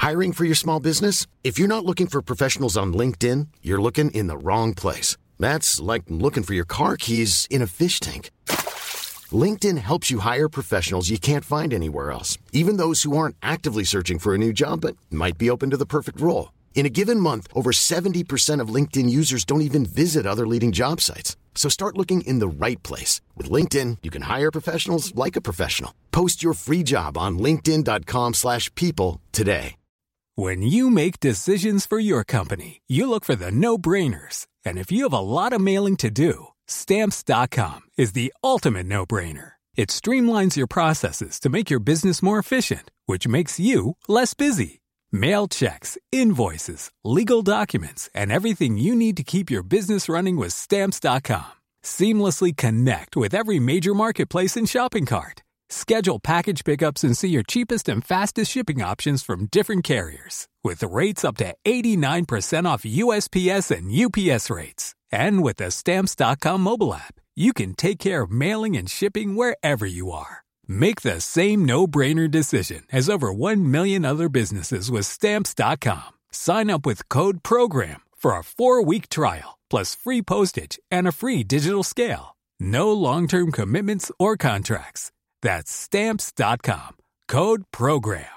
Hiring for your small business? If you're not looking for professionals on LinkedIn, you're looking in the wrong place. That's like looking for your car keys in a fish tank. LinkedIn helps you hire professionals you can't find anywhere else, even those who aren't actively searching for a new job but might be open to the perfect role. In a given month, over 70% of LinkedIn users don't even visit other leading job sites. So start looking in the right place. With LinkedIn, you can hire professionals like a professional. Post your free job on linkedin.com/people today. When you make decisions for your company, you look for the no-brainers. And if you have a lot of mailing to do, Stamps.com is the ultimate no-brainer. It streamlines your processes to make your business more efficient, which makes you less busy. Mail checks, invoices, legal documents, and everything you need to keep your business running with Stamps.com. Seamlessly connect with every major marketplace and shopping cart. Schedule package pickups and see your cheapest and fastest shipping options from different carriers. With rates up to 89% off USPS and UPS rates. And with the Stamps.com mobile app, you can take care of mailing and shipping wherever you are. Make the same no-brainer decision as over 1 million other businesses with Stamps.com. Sign up with code PROGRAM for a 4-week trial, plus free postage and a free digital scale. No long-term commitments or contracts. That's Stamps.com. Code PROGRAM.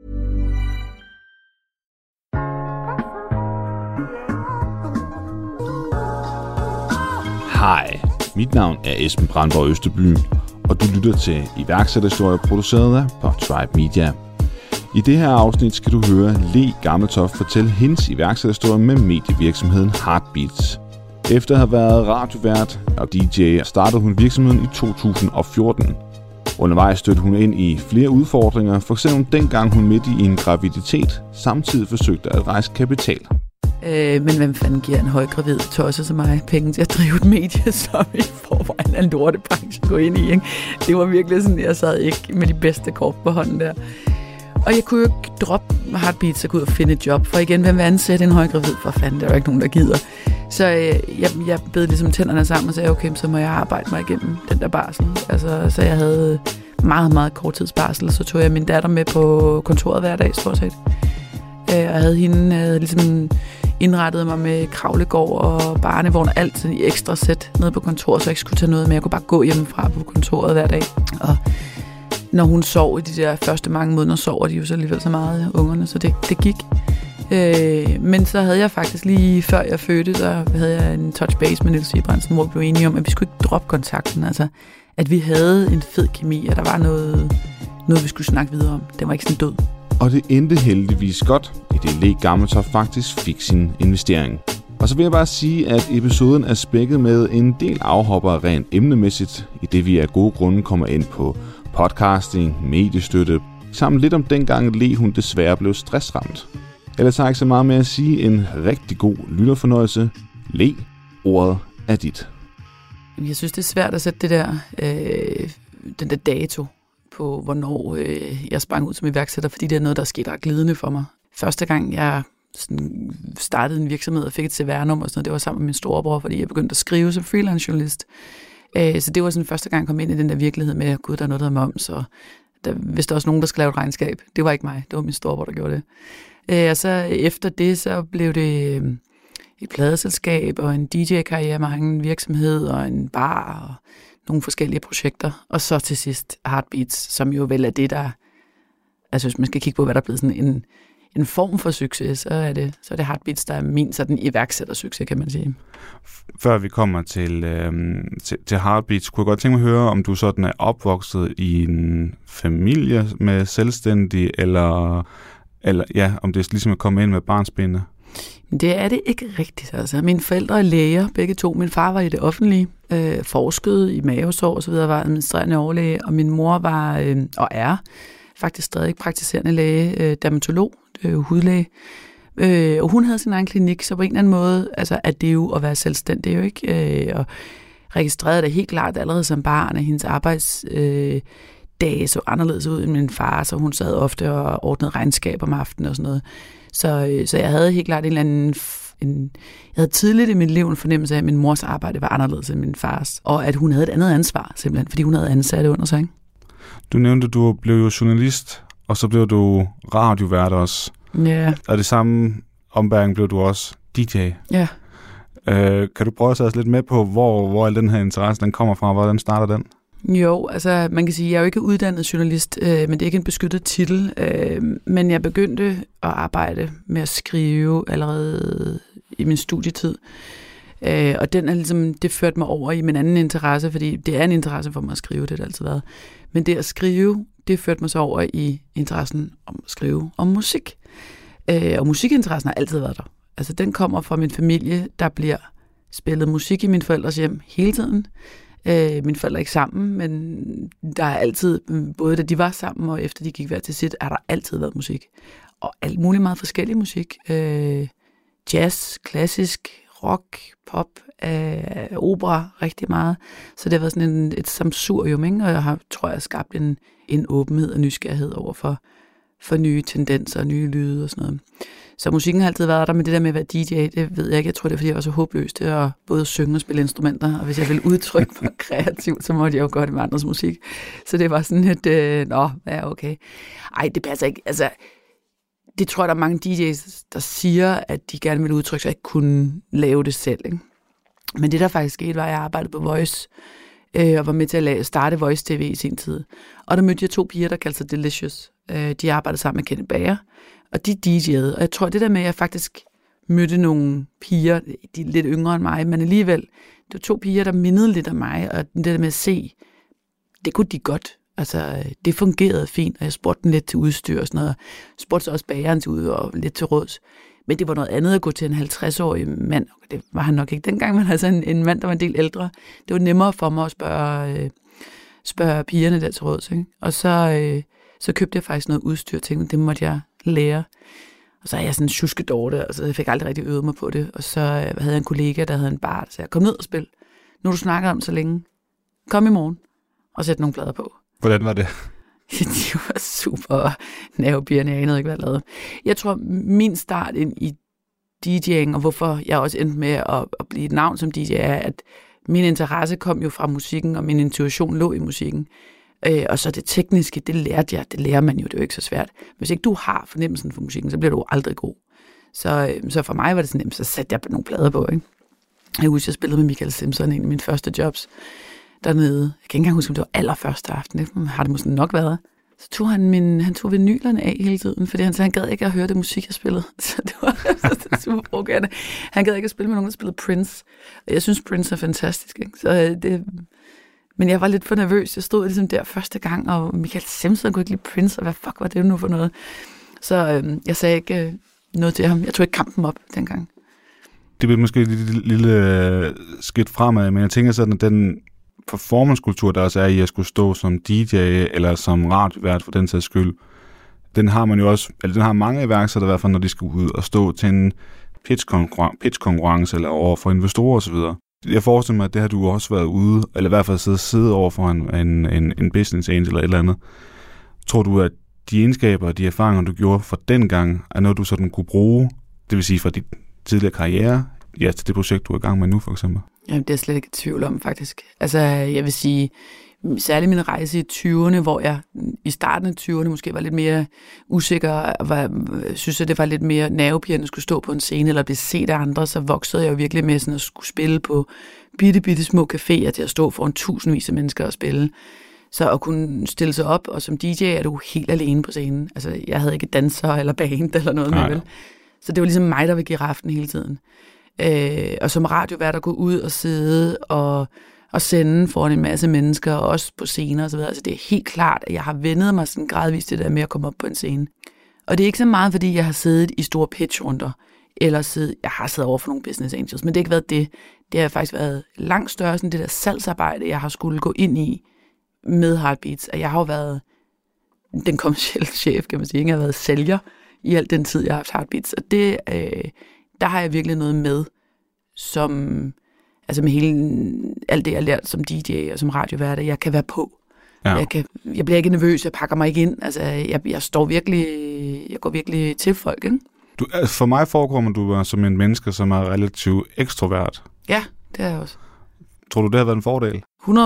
Hej, mit navn er Esben Brandborg Østerbyen, og du lytter til iværksætterhistorier produceret af Podtribe Media. I det her afsnit skal du høre Le Gammeltoft fortælle hendes iværksætterhistorie med medievirksomheden Heartbeats. Efter at have været radiovært og DJ startede hun virksomheden i 2014. Undervejs stødte hun ind i flere udfordringer, f.eks. dengang hun midt i en graviditet samtidig forsøgte at rejse kapital. Men hvem fanden giver en højgravid tosse som mig penge til at drive et medie, som i forvejen er en lortebranche at gå ind i, ikke? Det var virkelig sådan, jeg sad ikke med de bedste kort på hånden der. Og jeg kunne jo ikke droppe Heartbeats og gå ud og finde et job, for igen, hvem vil ansætte en højgravid? For fanden, der er jo ikke nogen, der gider. Så jeg bed ligesom tænderne sammen og sagde, okay, så må jeg arbejde mig igennem den der barsel. Altså, så jeg havde meget, meget korttidsbarsel, så tog jeg min datter med på kontoret hver dag, stort set. Jeg havde hende ligesom indrettet mig med kravlegård og barnevogn og alt sådan i ekstra sæt nede på kontoret, så jeg ikke skulle tage noget med. Jeg kunne bare gå hjemmefra på kontoret hver dag. Og når hun sov i de der første mange måneder, sover de jo så alligevel så meget, ungerne, så det gik. Men så havde jeg faktisk lige før jeg fødte, så havde jeg en touch base med Niels Sibrandsen, hvor vi blev enige om, at vi skulle ikke droppe kontakten. Altså, at vi havde en fed kemi, og der var noget vi skulle snakke videre om. Den var ikke sådan død. Og det endte heldigvis godt, i det Le Gammeltoft faktisk fik sin investering. Og så vil jeg bare sige, at episoden er spækket med en del afhopper rent emnemæssigt, i det vi af gode grunde kommer ind på podcasting, mediestøtte, samt lidt om dengang Le hun desværre blev stressramt. Ellers har jeg ikke så meget med at sige. En rigtig god lytterfornøjelse. Le, ordet er dit. Jeg synes, det er svært at sætte det der, den der dato på, hvornår jeg sprang ud som iværksætter, fordi det er noget, der er sket ret glidende for mig. Første gang, jeg sådan startede en virksomhed og fik et CVR-nummer, og sådan noget, det var sammen med min storebror, fordi jeg begyndte at skrive som freelance journalist. Så det var sådan første gang, jeg kom ind i den der virkelighed med, at gud, der er noget, der er moms, og der vidste også nogen, der skulle lave et regnskab. Det var ikke mig, det var min storebror, der gjorde det. Og så efter det, så blev det et pladeselskab og en DJ-karriere med en virksomhed og en bar og nogle forskellige projekter. Og så til sidst Heartbeats, som jo vel er det, der... Altså hvis man skal kigge på, hvad der er blevet sådan en form for succes, så er det Heartbeats, der er min sådan iværksættersucces, kan man sige. Før vi kommer til Heartbeats, kunne jeg godt tænke mig at høre, om du sådan er opvokset i en familie med selvstændig, eller ja, om det er ligesom at komme ind med barnsbinde? Det er det ikke rigtigt. Altså. Mine forældre er læger, begge to. Min far var i det offentlige, forskede i mavesår og så videre, var administrerende overlæge, og min mor var og er faktisk stadig praktiserende læge, dermatolog, hudlæge. Og hun havde sin egen klinik, så på en eller anden måde, altså, at det jo at være selvstændig, jo ikke? Og registrerede det helt klart allerede som barn, at hendes arbejdsdage så anderledes ud end min far, så hun sad ofte og ordnede regnskab om aftenen og sådan noget. Så jeg havde helt klart en eller anden... Jeg havde tidligt i mit liv en fornemmelse af, at min mors arbejde var anderledes end min fars, og at hun havde et andet ansvar, simpelthen, fordi hun havde ansatte under sig, ikke? Du nævnte, at du blev jo journalist, og så blev du radiovært også. Ja. Og det samme ombæring blev du også DJ. Ja. Kan du prøve at sætte os lidt med på, hvor al den her interesse den kommer fra? Hvordan starter den? Jo, altså man kan sige, at jeg er jo ikke uddannet journalist, men det er ikke en beskyttet titel. Men jeg begyndte at arbejde med at skrive allerede i min studietid. Og den er ligesom, det førte mig over i min anden interesse, fordi det er en interesse for mig at skrive, det har det altid været. Men det at skrive, det førte mig så over i interessen om at skrive om musik. Og musikinteressen har altid været der. Altså den kommer fra min familie, der bliver spillet musik i mine forældres hjem hele tiden. Mine forældre er ikke sammen, men der er altid, både da de var sammen og efter de gik hver til sit, har der altid været musik. Og alt muligt meget forskellig musik. Jazz, klassisk, rock, pop, opera, rigtig meget. Så det har været sådan et samsurium, ikke? Og jeg har, tror jeg, skabt en åbenhed og nysgerrighed over for nye tendenser, nye lyde og sådan noget. Så musikken har altid været der, men det der med at være DJ, det ved jeg ikke. Jeg tror, det er, fordi jeg var så håbløs til at både synge og spille instrumenter, og hvis jeg ville udtrykke mig kreativt, så måtte jeg jo gøre det med andres musik. Så det var sådan et, okay. Ej, det passer ikke. Altså, det tror jeg, der er mange DJ's, der siger, at de gerne vil udtrykke sig, ikke kunne lave det selv, ikke? Men det, der faktisk skete, var, at jeg arbejdede på Voice, og var med til at starte Voice TV i sin tid. Og der mødte jeg 2 piger, der kaldte sig Delicious. De arbejdede sammen med Kenneth Bager, og de DJ'ede. Og jeg tror, det der med, at jeg faktisk mødte nogle piger, de er lidt yngre end mig, men alligevel, det var 2 piger, der mindede lidt af mig, og det der med at se, det kunne de godt. Altså, det fungerede fint, og jeg spurgte dem lidt til udstyr og sådan noget. Jeg spurgte så også bageren til ud og lidt til råds. Men det var noget andet at gå til en 50-årig mand. Det var han nok ikke dengang, men altså en mand, der var en del ældre. Det var nemmere for mig at spørge pigerne der til råds, ikke? Og så købte jeg faktisk noget udstyr og tænkte, det måtte jeg lære. Og så er jeg sådan en tjuskedorte, og så jeg fik aldrig rigtig øvet mig på det. Og så havde jeg en kollega, der havde en bar, så jeg kom ned og spil. Nu du snakker om så længe. Kom i morgen og sæt nogle plader på. Hvordan var det? De var super nervepirrende, jeg anede ikke, hvad jeg lavede. Jeg tror, min start ind i DJ'ing, og hvorfor jeg også endte med at blive et navn som DJ, er, at min interesse kom jo fra musikken, og min intuition lå i musikken. Og så det tekniske, det lærte jeg. Det lærer man jo, det er jo ikke så svært. Hvis ikke du har fornemmelsen for musikken, så bliver du aldrig god. Så for mig var det sådan nemt, så satte jeg nogle plader på, ikke? Jeg husker, jeg spillede med Michael Simpson, en af mine første jobs dernede. Jeg kan ikke engang huske, om det var allerførste aften. Det har det måske nok været. Så tog han tog vinylerne af hele tiden, fordi han sagde, han gad ikke at høre det musik, jeg spillede. Så det var super provokerende. Han gad ikke at spille med nogen, der spillede Prince. Og jeg synes, Prince er fantastisk, ikke? Så men jeg var lidt for nervøs. Jeg stod ligesom der første gang, og Michael Simpson kunne ikke lide Prince, og hvad fuck var det nu for noget? Så jeg sagde ikke noget til ham. Jeg tog ikke kampen op dengang. Det blev måske et lille skridt fremad, men jeg tænker sådan, at den performancekultur, der også er i at skulle stå som DJ eller som radiovært for den sags skyld, den har man jo også, eller den har mange iværksættere i hvert fald, når de skal ud og stå til en pitch-konkurrence eller over for investorer osv. Jeg forestiller mig, at det har du også været ude, eller i hvert fald sidde over for en business angel eller et eller andet. Tror du, at de egenskaber og de erfaringer, du gjorde fra dengang, er noget, du sådan kunne bruge, det vil sige fra dit tidligere karriere, ja, til det projekt, du er i gang med nu, for eksempel? Jamen, det er jeg slet ikke i tvivl om, faktisk. Altså, jeg vil sige, særligt min rejse i 20'erne, hvor jeg i starten af 20'erne måske var lidt mere usikker, og synes, at det var lidt mere nervepirrende at skulle stå på en scene eller blive set af andre, så voksede jeg jo virkelig med sådan at skulle spille på bitte små caféer til at stå foran tusindvis af mennesker og spille. Så at kunne stille sig op, og som DJ er du helt alene på scenen. Altså, jeg havde ikke danser eller band eller noget med, vel? Så det var ligesom mig, der ville give raften hele tiden. Og som radiovært at gå ud og sidde og sende foran en masse mennesker, og også på scener og så videre. Altså det er helt klart, at jeg har vendet mig sådan gradvist det der med at komme op på en scene. Og det er ikke så meget, fordi jeg har siddet i store pitchrunder, eller jeg har siddet over for nogle business angels, men det har ikke været det. Det har faktisk været langt større sådan det der salgsarbejde, jeg har skulle gå ind i med Heartbeats. Og jeg har jo været den kommercielle chef, kan man sige. Jeg har været sælger i al den tid, jeg har haft Heartbeats. Og det, der har jeg virkelig noget med, som altså med alt det, jeg har lært som DJ og som radiovært, jeg kan være på. Ja. Jeg bliver ikke nervøs, jeg pakker mig ikke ind. Altså, jeg går virkelig til folk, ikke? For mig forekommer du som en menneske, som er relativt ekstrovert. Ja, det er jeg også. Tror du, det har været en fordel?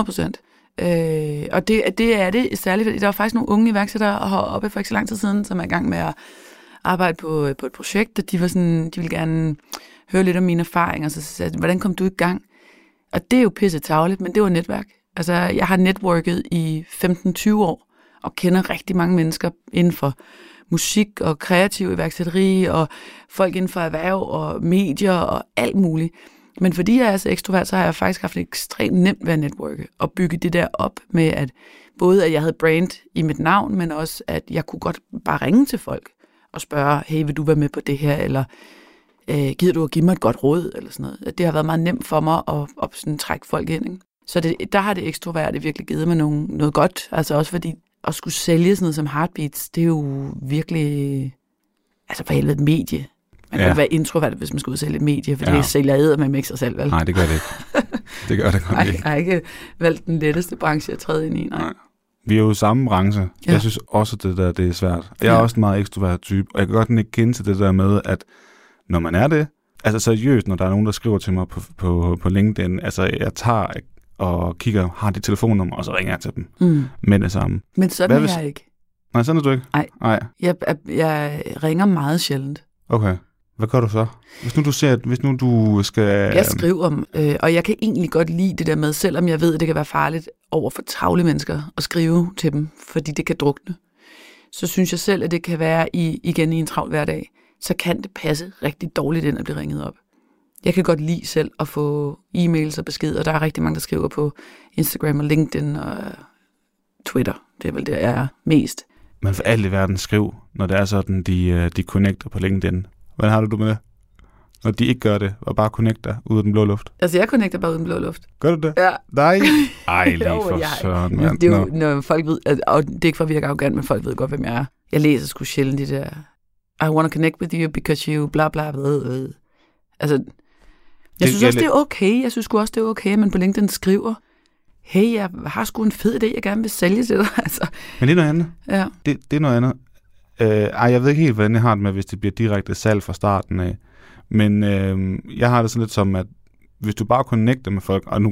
100%. Og det er det særligt, fordi der er faktisk nogle unge iværksættere heroppe for ikke så lang tid siden, som er i gang med at arbejde på et projekt, og de ville gerne høre lidt om mine erfaringer, så sagde jeg, hvordan kom du i gang? Og det er jo pisse tarveligt, men det var netværk. Altså, jeg har networket i 15-20 år, og kender rigtig mange mennesker inden for musik og kreativ iværksætteri, og folk inden for erhverv og medier og alt muligt. Men fordi jeg er så ekstrovert, så har jeg faktisk haft det ekstremt nemt ved at networke, og bygge det der op med, at både at jeg havde brand i mit navn, men også at jeg kunne godt bare ringe til folk og spørge, hey, vil du være med på det her, eller gider du at give mig et godt råd, eller sådan noget. Det har været meget nemt for mig at sådan trække folk ind, ikke? Så der har det ekstroverte virkelig givet mig noget godt, altså også fordi at skulle sælge sådan noget som Heartbeats, det er jo virkelig, altså for helvede et medie. Man kan være introvert, hvis man skal ud og sælge et medie, for det sælger æder med sig selv, vel? Nej, det gør det ikke. Det gør det godt ikke. Jeg har ikke valgt den letteste branche at træde ind i, nej. Vi er jo i samme branche. Ja. Jeg synes også, det er svært. Jeg er også en meget ekstrovert type, og jeg kan godt ikke kende til det der med, at når man er det, altså seriøst, når der er nogen, der skriver til mig på LinkedIn, altså jeg tager og kigger, har de telefonnummer, og så ringer jeg til dem med det samme. Men sådan er jeg ikke. Nej, sådan er du ikke? Nej. Jeg ringer meget sjældent. Okay. Hvad gør du så? Hvis nu du skal... Jeg skriver, og jeg kan egentlig godt lide det der med, selvom jeg ved, at det kan være farligt over for travle mennesker at skrive til dem, fordi det kan drukne. Så synes jeg selv, at det kan være igen i en travl hverdag, så kan det passe rigtig dårligt ind at blive ringet op. Jeg kan godt lide selv at få e-mails og beskeder. Der er rigtig mange, der skriver på Instagram og LinkedIn og Twitter. Det er vel der, jeg er mest. Men for alt i verden skriv, når det er sådan, de connecter på LinkedIn. Hvordan har du med det? Når de ikke gør det, og bare connecter ud af den blå luft? Altså, jeg connecter bare ud af den blå luft. Gør du det? Ja. Nej. Ej, lige for søren, mand. Det er jo, når folk ved, og det er ikke for at virke arrogant, men folk ved godt, hvem jeg er. Jeg læser sgu sjældent de der, I want to connect with you, because you bla bla bla. Altså, jeg synes også, det er okay. Jeg synes også, det er okay, men på LinkedIn skriver, hey, jeg har sgu en fed idé, jeg gerne vil sælge til dig. Altså. Men det er noget andet. Ja. Det er noget andet. Jeg ved ikke helt, hvordan jeg har det med, hvis det bliver direkte salg fra starten af. Men jeg har det sådan lidt som, at hvis du bare connecter med folk, og nu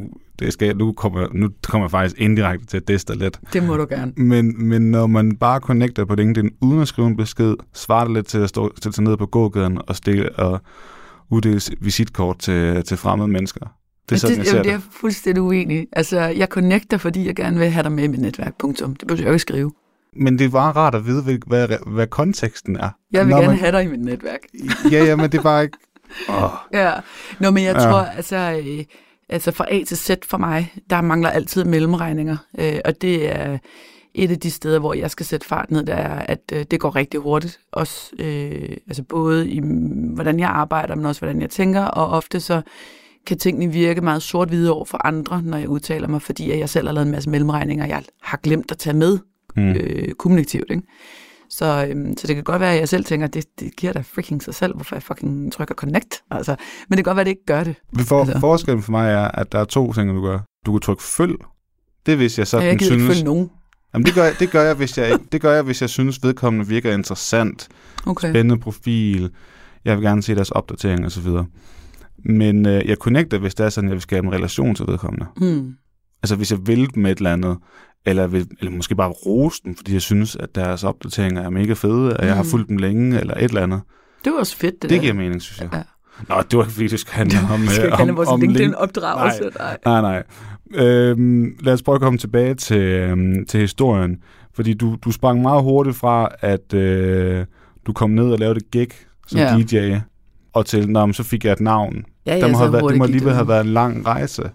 kommer jeg faktisk indirekte til at diste lidt. Det må du gerne. Men når man bare connecter på LinkedIn, uden at skrive en besked, svarer det lidt til at stille sig ned på gågaden og uddele visitkort til fremmede mennesker. Det er sådan, jeg ser det. Det er fuldstændig uenig. Altså, jeg connecter, fordi jeg gerne vil have dig med i mit netværk. Punktum. Det behøver jeg ikke skrive. Men det er bare rart at vide, hvad konteksten er. Jeg vil gerne have dig i mit netværk. Ja, men det er bare ikke... Ja. Nå, men jeg tror, altså fra A til Z for mig, der mangler altid mellemregninger. Og det er et af de steder, hvor jeg skal sætte fart ned, der er, at det går rigtig hurtigt. Også, altså både i, hvordan jeg arbejder, men også hvordan jeg tænker. Og ofte så kan tingene virke meget sort-hvide over for andre, når jeg udtaler mig, fordi jeg selv har lavet en masse mellemregninger, jeg har glemt at tage med kommunikativt, ikke? Så det kan godt være, at jeg selv tænker, det giver da freaking sig selv, hvorfor jeg fucking trykker connect. Altså, men det kan godt være, at det ikke gør det. Forskellen for mig er, at der er to ting, du gør. Du kan trykke følg. Det hvis jeg sådan jeg synes... ikke følge nogen. Jamen, det gør jeg, hvis jeg synes, vedkommende virker interessant. Okay. Spændende profil. Jeg vil gerne se deres opdatering og så videre. Men jeg connecter, hvis det er sådan, at jeg vil skabe en relation til vedkommende. Altså, hvis jeg vil med et eller andet, eller måske bare rose dem, fordi jeg synes, at deres opdateringer er mega fede, at jeg har fulgt dem længe, eller et eller andet. Det var også fedt, det giver mening, synes jeg. Ja. Nå, det var ikke, fordi det skal handle om... Det skal handle om vores LinkedIn-opdragelse. Nej. Lad os prøve at komme tilbage til historien, fordi du sprang meget hurtigt fra, at du kom ned og lavede et gig som DJ, og til, så fik jeg et navn. Det må alligevel have været en lang rejse.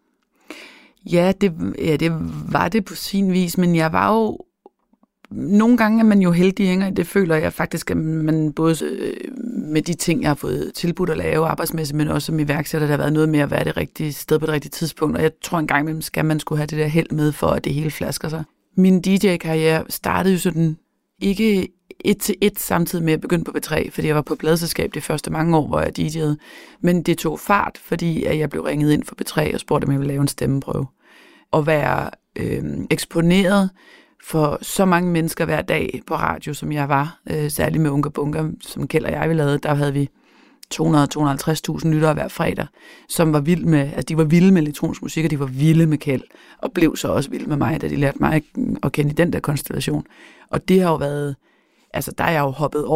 Ja, det var det på sin vis, men jeg var jo... Nogle gange er man jo heldig, ikke? Det føler jeg faktisk, at man både med de ting, jeg har fået tilbudt at lave arbejdsmæssigt, men også som iværksætter, der har været noget med at være det rigtige sted på det rigtige tidspunkt, og jeg tror en gang imellem skal man skulle have det der held med, for at det hele flasker sig. Min DJ-karriere startede jo sådan ikke 1 til 1 samtidig med at begynde på B3, fordi jeg var på pladeselskab de første mange år, hvor jeg DJ'ede, men det tog fart, fordi at jeg blev ringet ind for B3 og spurgte, om jeg ville lave en stemmeprøve. Og være eksponeret for så mange mennesker hver dag på radio, som jeg var, særligt med Unga Bunga, som Kjeld og jeg ville lave, der havde vi 200-250.000 lyttere hver fredag, som var vilde med, altså de var vilde med elektronisk musik, og de var vilde med Kjeld, og blev så også vilde med mig, da de lærte mig at kende i den der konstellation. Og det har jo været, altså der er jeg jo hoppet over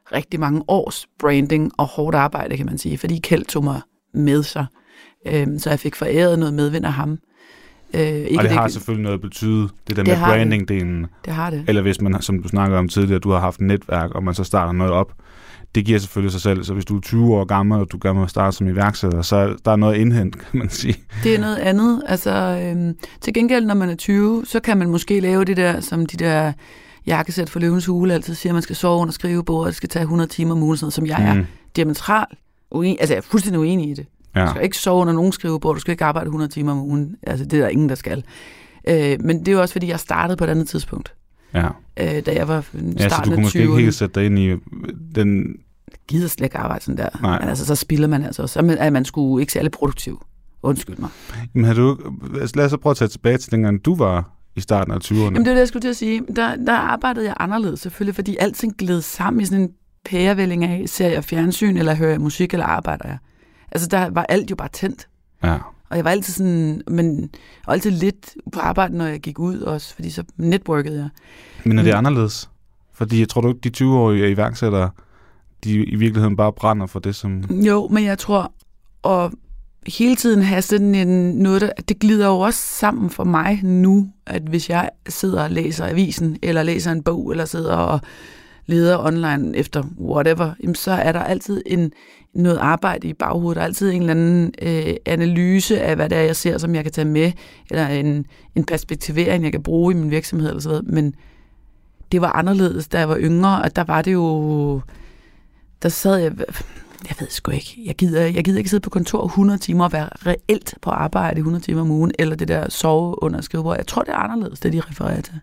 rigtig mange års branding og hårdt arbejde, kan man sige, fordi Kjeld tog mig med sig. Så jeg fik foræret noget medvind af ham. Og det har selvfølgelig noget at betyde, det der med branding-delen. Det har det. Eller hvis man, som du snakker om tidligere, du har haft et netværk, og man så starter noget op, det giver selvfølgelig sig selv. Så hvis du er 20 år gammel, og du gerne vil starte som iværksætter, så der er noget indhent, kan man sige. Det er noget andet. Altså, til gengæld, når man er 20, så kan man måske lave det der, som de der jakkesæt for Løvens Hule altid siger, man skal sove under skrivebordet, det skal tage 100 timer om ugen, sådan, som jeg er diametralt uenig. Altså, jeg er fuldstændig uenig i det. Ja. Du skal ikke sove under nogen skrivebord, du skal ikke arbejde 100 timer om ugen. Altså, det er der ingen, der skal. Men det er jo også, fordi jeg startede på et andet tidspunkt. Ja. Da jeg var starten af 20'erne. Så du kunne måske ikke helt sætte dig ind i den... Jeg gider slet ikke arbejde sådan der. Nej. Men altså, så spilder man altså også. At man skulle ikke særlig produktiv. Undskyld mig. Men lad os så prøve at tage tilbage til dengang, du var i starten af 20'erne. Jamen, det var det, jeg skulle til at sige. Der arbejdede jeg anderledes, selvfølgelig, fordi alting gled sammen i sådan en pærevælling af, ser jeg fjernsyn, eller hører jeg musik, eller arbejder jeg. Altså, der var alt jo bare tændt. Ja. Og jeg var altid sådan, og altid lidt på arbejde, når jeg gik ud også, fordi så networkede jeg. Men er det anderledes? Fordi jeg tror du ikke, de 20-årige iværksættere, de i virkeligheden bare brænder for det, som... Jo, men jeg tror, og hele tiden have sådan noget, der, det glider jo også sammen for mig nu, at hvis jeg sidder og læser avisen, eller læser en bog, eller sidder og leder online efter whatever, jamen, så er der altid noget arbejde i baghovedet. Der er altid en eller anden analyse af, hvad det er, jeg ser, som jeg kan tage med, eller en perspektivering, jeg kan bruge i min virksomhed, eller sådan noget. Men det var anderledes, da jeg var yngre, og der var det jo... Der sad jeg ved sgu ikke, jeg gider ikke sidde på kontor 100 timer og være reelt på arbejde 100 timer om ugen, eller det der sove under skrivebord. Jeg tror, det er anderledes, det de refererer til.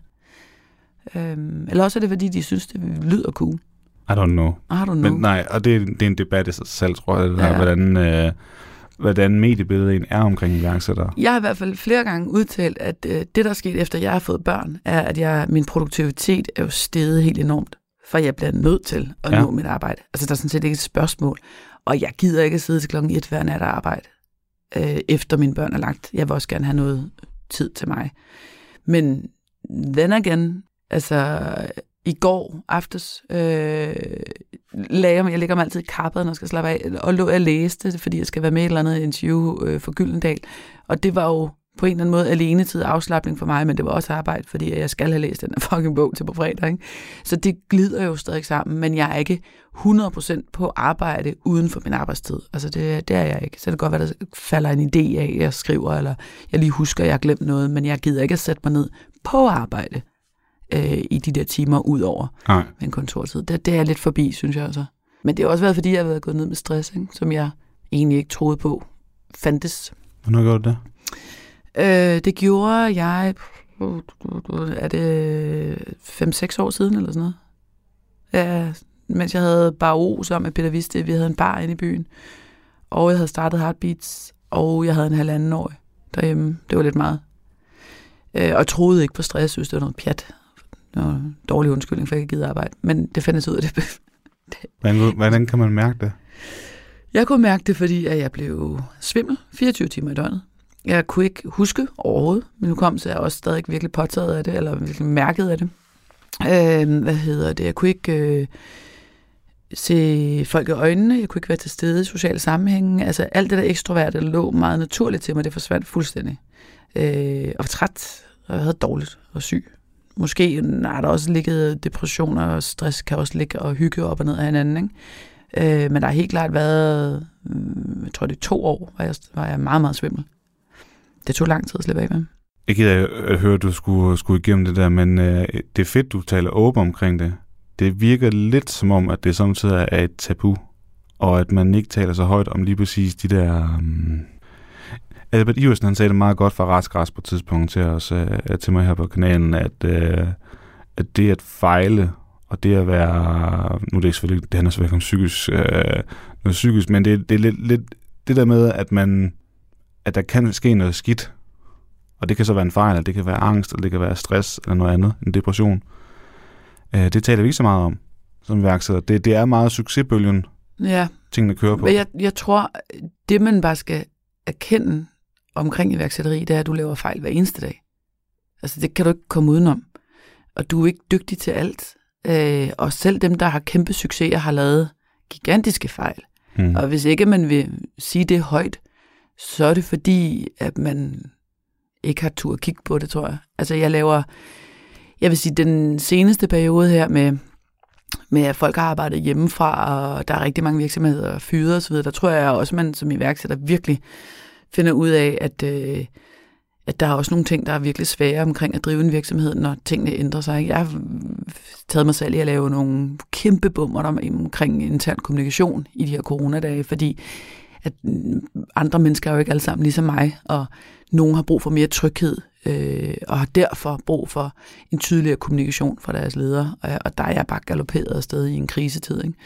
Eller også er det, fordi de synes, det lyder cool. I don't know. Men nej, og det er en debat i sig selv, tror jeg, der, hvordan mediebilledet er omkring iværksættere. Jeg har i hvert fald flere gange udtalt, at det, der er sket efter, jeg har fået børn, er, at min produktivitet er jo steget helt enormt, for jeg bliver nødt til at nå mit arbejde. Altså, der er sådan set ikke et spørgsmål. Og jeg gider ikke at sidde til 1:00 hver nat og arbejde, efter mine børn er lagt. Jeg vil også gerne have noget tid til mig. Men then again, altså... I går aftes jeg lægger mig altid i kappet, når jeg skal slappe af, og jeg læste det, fordi jeg skal være med i et eller andet interview for Gyldendal. Og det var jo på en eller anden måde alenetid afslapning for mig, men det var også arbejde, fordi jeg skal have læst den her fucking bog til på fredag. Ikke? Så det glider jo stadig sammen, men jeg er ikke 100% på arbejde uden for min arbejdstid. Altså det er jeg ikke. Så det kan godt være, der falder en idé af, jeg skriver, eller jeg lige husker, at jeg har glemt noget, men jeg gider ikke at sætte mig ned på arbejde i de der timer ud over en kontortid. Det er lidt forbi, synes jeg altså. Men det har også været, fordi jeg har været gået ned med stress, ikke? Som jeg egentlig ikke troede på fandtes. Hvornår gjorde du det? Det gjorde jeg, er det 5-6 år siden eller sådan noget? Ja, mens jeg havde Bar sammen med Peter Viste. Vi havde en bar inde i byen, og jeg havde startet Heartbeats, og jeg havde en 1,5 år derhjemme. Det var lidt meget. Og jeg troede ikke på stress, synes det var noget pjat. Det var en dårlig undskyldning, for jeg ikke gider arbejde. Men det fandt ud af det. Hvordan kan man mærke det? Jeg kunne mærke det, fordi at jeg blev svimmel 24 timer i døgnet. Jeg kunne ikke huske overhovedet, men nu kom så jeg også stadig virkelig påtaget af det, eller virkelig mærket af det. Jeg kunne ikke se folk i øjnene, jeg kunne ikke være til stede i sociale sammenhænge. Altså alt det der ekstroverte lå meget naturligt til mig, det forsvandt fuldstændig. Og var træt, og jeg havde dårligt og syg. Måske har der også ligget depressioner og stress, kan også ligge og hygge op og ned af hinanden. Ikke? Men der har helt klart været, jeg tror det er 2 år, var jeg meget, meget svimmel. Det tog lang tid at slippe af med. Jeg gider at høre, at du skulle igennem det der, men det er fedt, du taler åben omkring det. Det virker lidt som om, at det samtidig er et tabu, og at man ikke taler så højt om lige præcis de der... Albert Iversen, han sagde det meget godt fra Raskgræs på et tidspunkt til mig her på kanalen, at det at fejle, og det at være, nu er det ikke selvfølgelig, det handler selvfølgelig om noget psykisk, men det er lidt det der med, at der kan ske noget skidt, og det kan så være en fejl, eller det kan være angst, eller det kan være stress, eller noget andet, en depression. Det taler vi ikke så meget om, som iværksætter. Det er meget succesbølgen, tingene kører på. Jeg tror, det man bare skal erkende omkring iværksætteri, det er, at du laver fejl hver eneste dag. Altså, det kan du ikke komme udenom. Og du er ikke dygtig til alt. Og selv dem, der har kæmpe succeser, har lavet gigantiske fejl. Og hvis ikke man vil sige det højt, så er det fordi, at man ikke har tur at kigge på det, tror jeg. Altså jeg vil sige, den seneste periode her med at folk har arbejdet hjemmefra, og der er rigtig mange virksomheder fyret osv., der tror jeg også, man som iværksætter virkelig finder ud af, at der er også nogle ting, der er virkelig svære omkring at drive en virksomhed, når tingene ændrer sig. Jeg har taget mig selv i at lave nogle kæmpe bummer omkring intern kommunikation i de her coronadage, fordi at andre mennesker er jo ikke alle sammen ligesom mig, og nogen har brug for mere tryghed, og har derfor brug for en tydeligere kommunikation fra deres ledere, og der er jeg bare galopperet afsted i en krisetid. Ikke?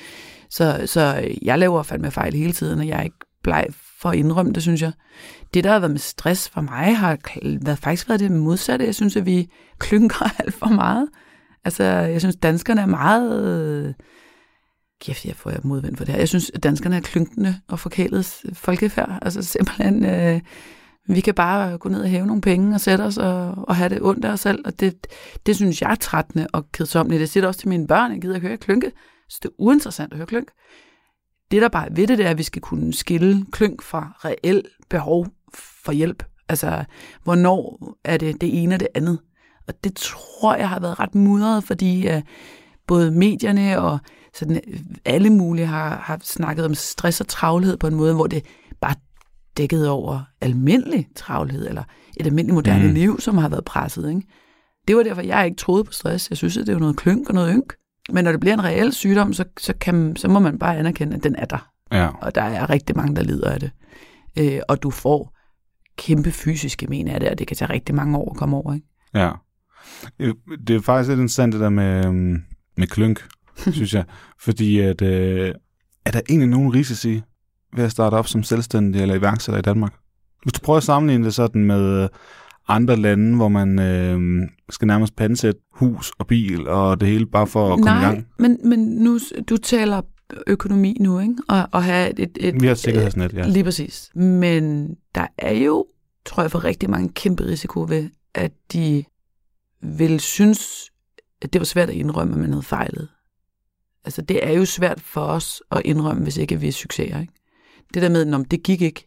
Så jeg laver fandme fejl hele tiden, og jeg er ikke bleg for at indrømme det, synes jeg. Det, der har været med stress for mig, har faktisk været det modsatte. Jeg synes, at vi klynker alt for meget. Altså, jeg synes, danskerne er meget... Kæft, jeg får modvind for det her. Jeg synes, at danskerne er klynkende og forkælet folkefærd. Altså simpelthen... Vi kan bare gå ned og hæve nogle penge og sætte os og have det ondt af os selv. Og det synes jeg er trættende og kedsommeligt. Det siger også til mine børn, jeg gider at høre klynke. Så det er uinteressant at høre klynk. Det, der bare ved det, er, at vi skal kunne skille klynk fra reelt behov for hjælp. Altså, hvornår er det ene og det andet? Og det tror jeg har været ret mudret, fordi både medierne og sådan, alle mulige har snakket om stress og travlhed på en måde, hvor det bare dækket over almindelig travlhed, eller et almindeligt moderne liv, som har været presset. Ikke? Det var derfor, jeg ikke troede på stress. Jeg synes, at det er noget klynk og noget ynk. Men når det bliver en reel sygdom, så må man bare anerkende, at den er der. Ja. Og der er rigtig mange, der lider af det. Og du får kæmpe fysiske men af det, og det kan tage rigtig mange år at komme over. Ikke? Ja. Det er faktisk lidt interessant, det der med klynk, synes jeg. Fordi at, er der egentlig nogen risici ved at starte op som selvstændig eller iværksætter i Danmark? Hvis du prøver at sammenligne det sådan med andre lande, hvor man skal nærmest pantsætte hus og bil og det hele bare for at komme i gang. Men nu, du taler økonomi nu, ikke? Og have et vi har et sikkerhedsnet, ja. Lige præcis. Men der er jo, tror jeg, for rigtig mange kæmpe risiko ved, at de vil synes, at det var svært at indrømme, at man havde fejlet. Altså, det er jo svært for os at indrømme, hvis ikke vi er succeser, ikke? Det der med, det gik ikke.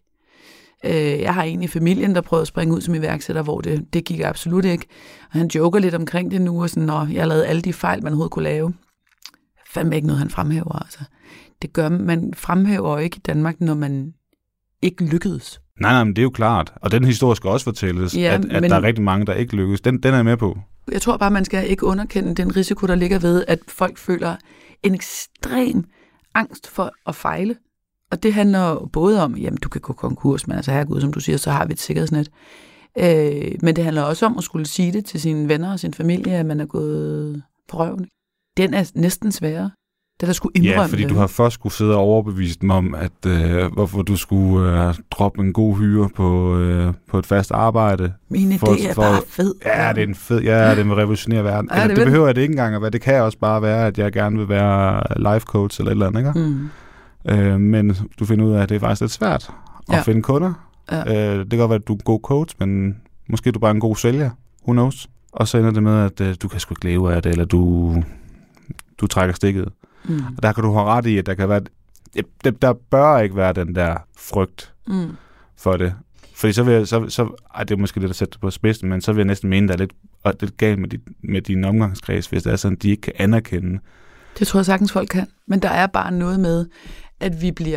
Jeg har en i familien, der prøvede at springe ud som iværksætter, hvor det gik absolut ikke. Og han joker lidt omkring det nu, og sådan, jeg lavede alle de fejl, man overhovedet kunne lave. Fandme ikke noget, han fremhæver. Altså. Det gør man fremhæver ikke i Danmark, når man ikke lykkedes. Nej, men det er jo klart. Og den historie skal også fortælles, ja, at der er rigtig mange, der ikke lykkes. Den er jeg med på. Jeg tror bare, man skal ikke underkende den risiko, der ligger ved, at folk føler en ekstrem angst for at fejle. Og det handler både om, jamen du kan gå konkurs, men altså herregud, som du siger, så har vi et sikkerhedsnet. Men det handler også om at skulle sige det til sine venner og sin familie, at man er gået på røven. Den er næsten sværere. Det der skulle indrømme. Ja, fordi du har først skulle sidde og overbevise dem om, at hvorfor du skulle droppe en god hyre på et fast arbejde. Min idé er bare fed. Ja, det er en fed. Ja, det vil revolutionere verden. Ja, det behøver jeg det ikke engang at være. Det kan også bare være, at jeg gerne vil være life coach eller et eller andet, ikke? Men du finder ud af, at det er faktisk lidt svært at finde kunder. Ja. Det kan godt være, at du er en god coach, men måske er du bare en god sælger. Who knows? Og så ender det med, at du kan sgu ikke leve af det, eller du trækker stikket. Og der kan du have ret i, at der kan være... Der bør ikke være den der frygt for det. Fordi så vil jeg... det er måske lidt at sætte det på spidsen, men så vil jeg næsten mene, der er lidt galt med din omgangskreds, hvis det er sådan, de ikke kan anerkende. Det tror jeg sagtens folk kan. Men der er bare noget med, at vi bliver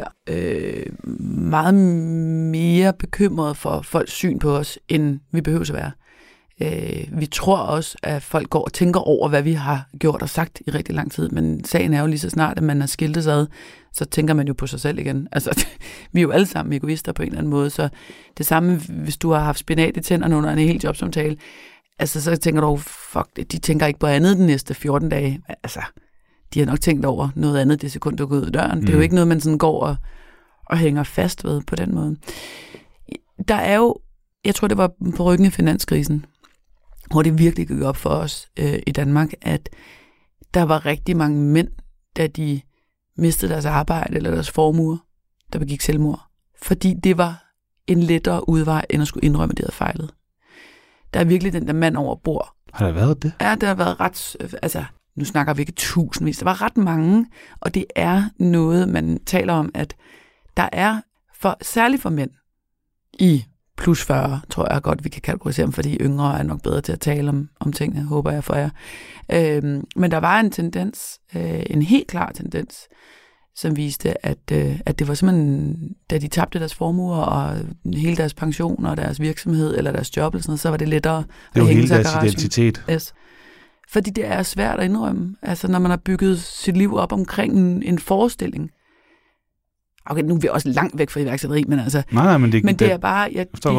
meget mere bekymrede for folks syn på os, end vi behøver at være. Vi tror også, at folk går og tænker over, hvad vi har gjort og sagt i rigtig lang tid, men sagen er jo lige så snart, at man har skiltet ad, så tænker man jo på sig selv igen. Altså, vi er jo alle sammen egoister på en eller anden måde, så det samme, hvis du har haft spinat i tænderne under en hel jobsamtale, altså så tænker du, fuck det, de tænker ikke på andet den næste 14 dage. Altså, de har nok tænkt over noget andet det sekund, du går ud af døren. Det er jo ikke noget, man sådan går og hænger fast ved på den måde. Der er jo, jeg tror, det var på ryggen af finanskrisen, hvor det virkelig gik op for os i Danmark, at der var rigtig mange mænd, da de mistede deres arbejde eller deres formue, der begik selvmord. Fordi det var en lettere udvej, end at skulle indrømme, at det havde fejlet. Der er virkelig den der mand over bord. Har der været det? Ja, det har været ret... Altså, nu snakker vi ikke tusindvis, der var ret mange, og det er noget, man taler om, at der er, særligt for mænd, i plus 40, tror jeg godt, vi kan kategorisere dem, fordi yngre er nok bedre til at tale om tingene, håber jeg for jer. Men der var en tendens, en helt klar tendens, som viste, at det var simpelthen, da de tabte deres formuer og hele deres pension og deres virksomhed eller deres job, eller sådan noget, så var det lettere at hænge sig i garagen. Det var hele deres identitet. Yes. Fordi det er svært at indrømme. Altså, når man har bygget sit liv op omkring en forestilling. Okay, nu er vi også langt væk fra iværksætteri, men altså... Nej, men det er bare...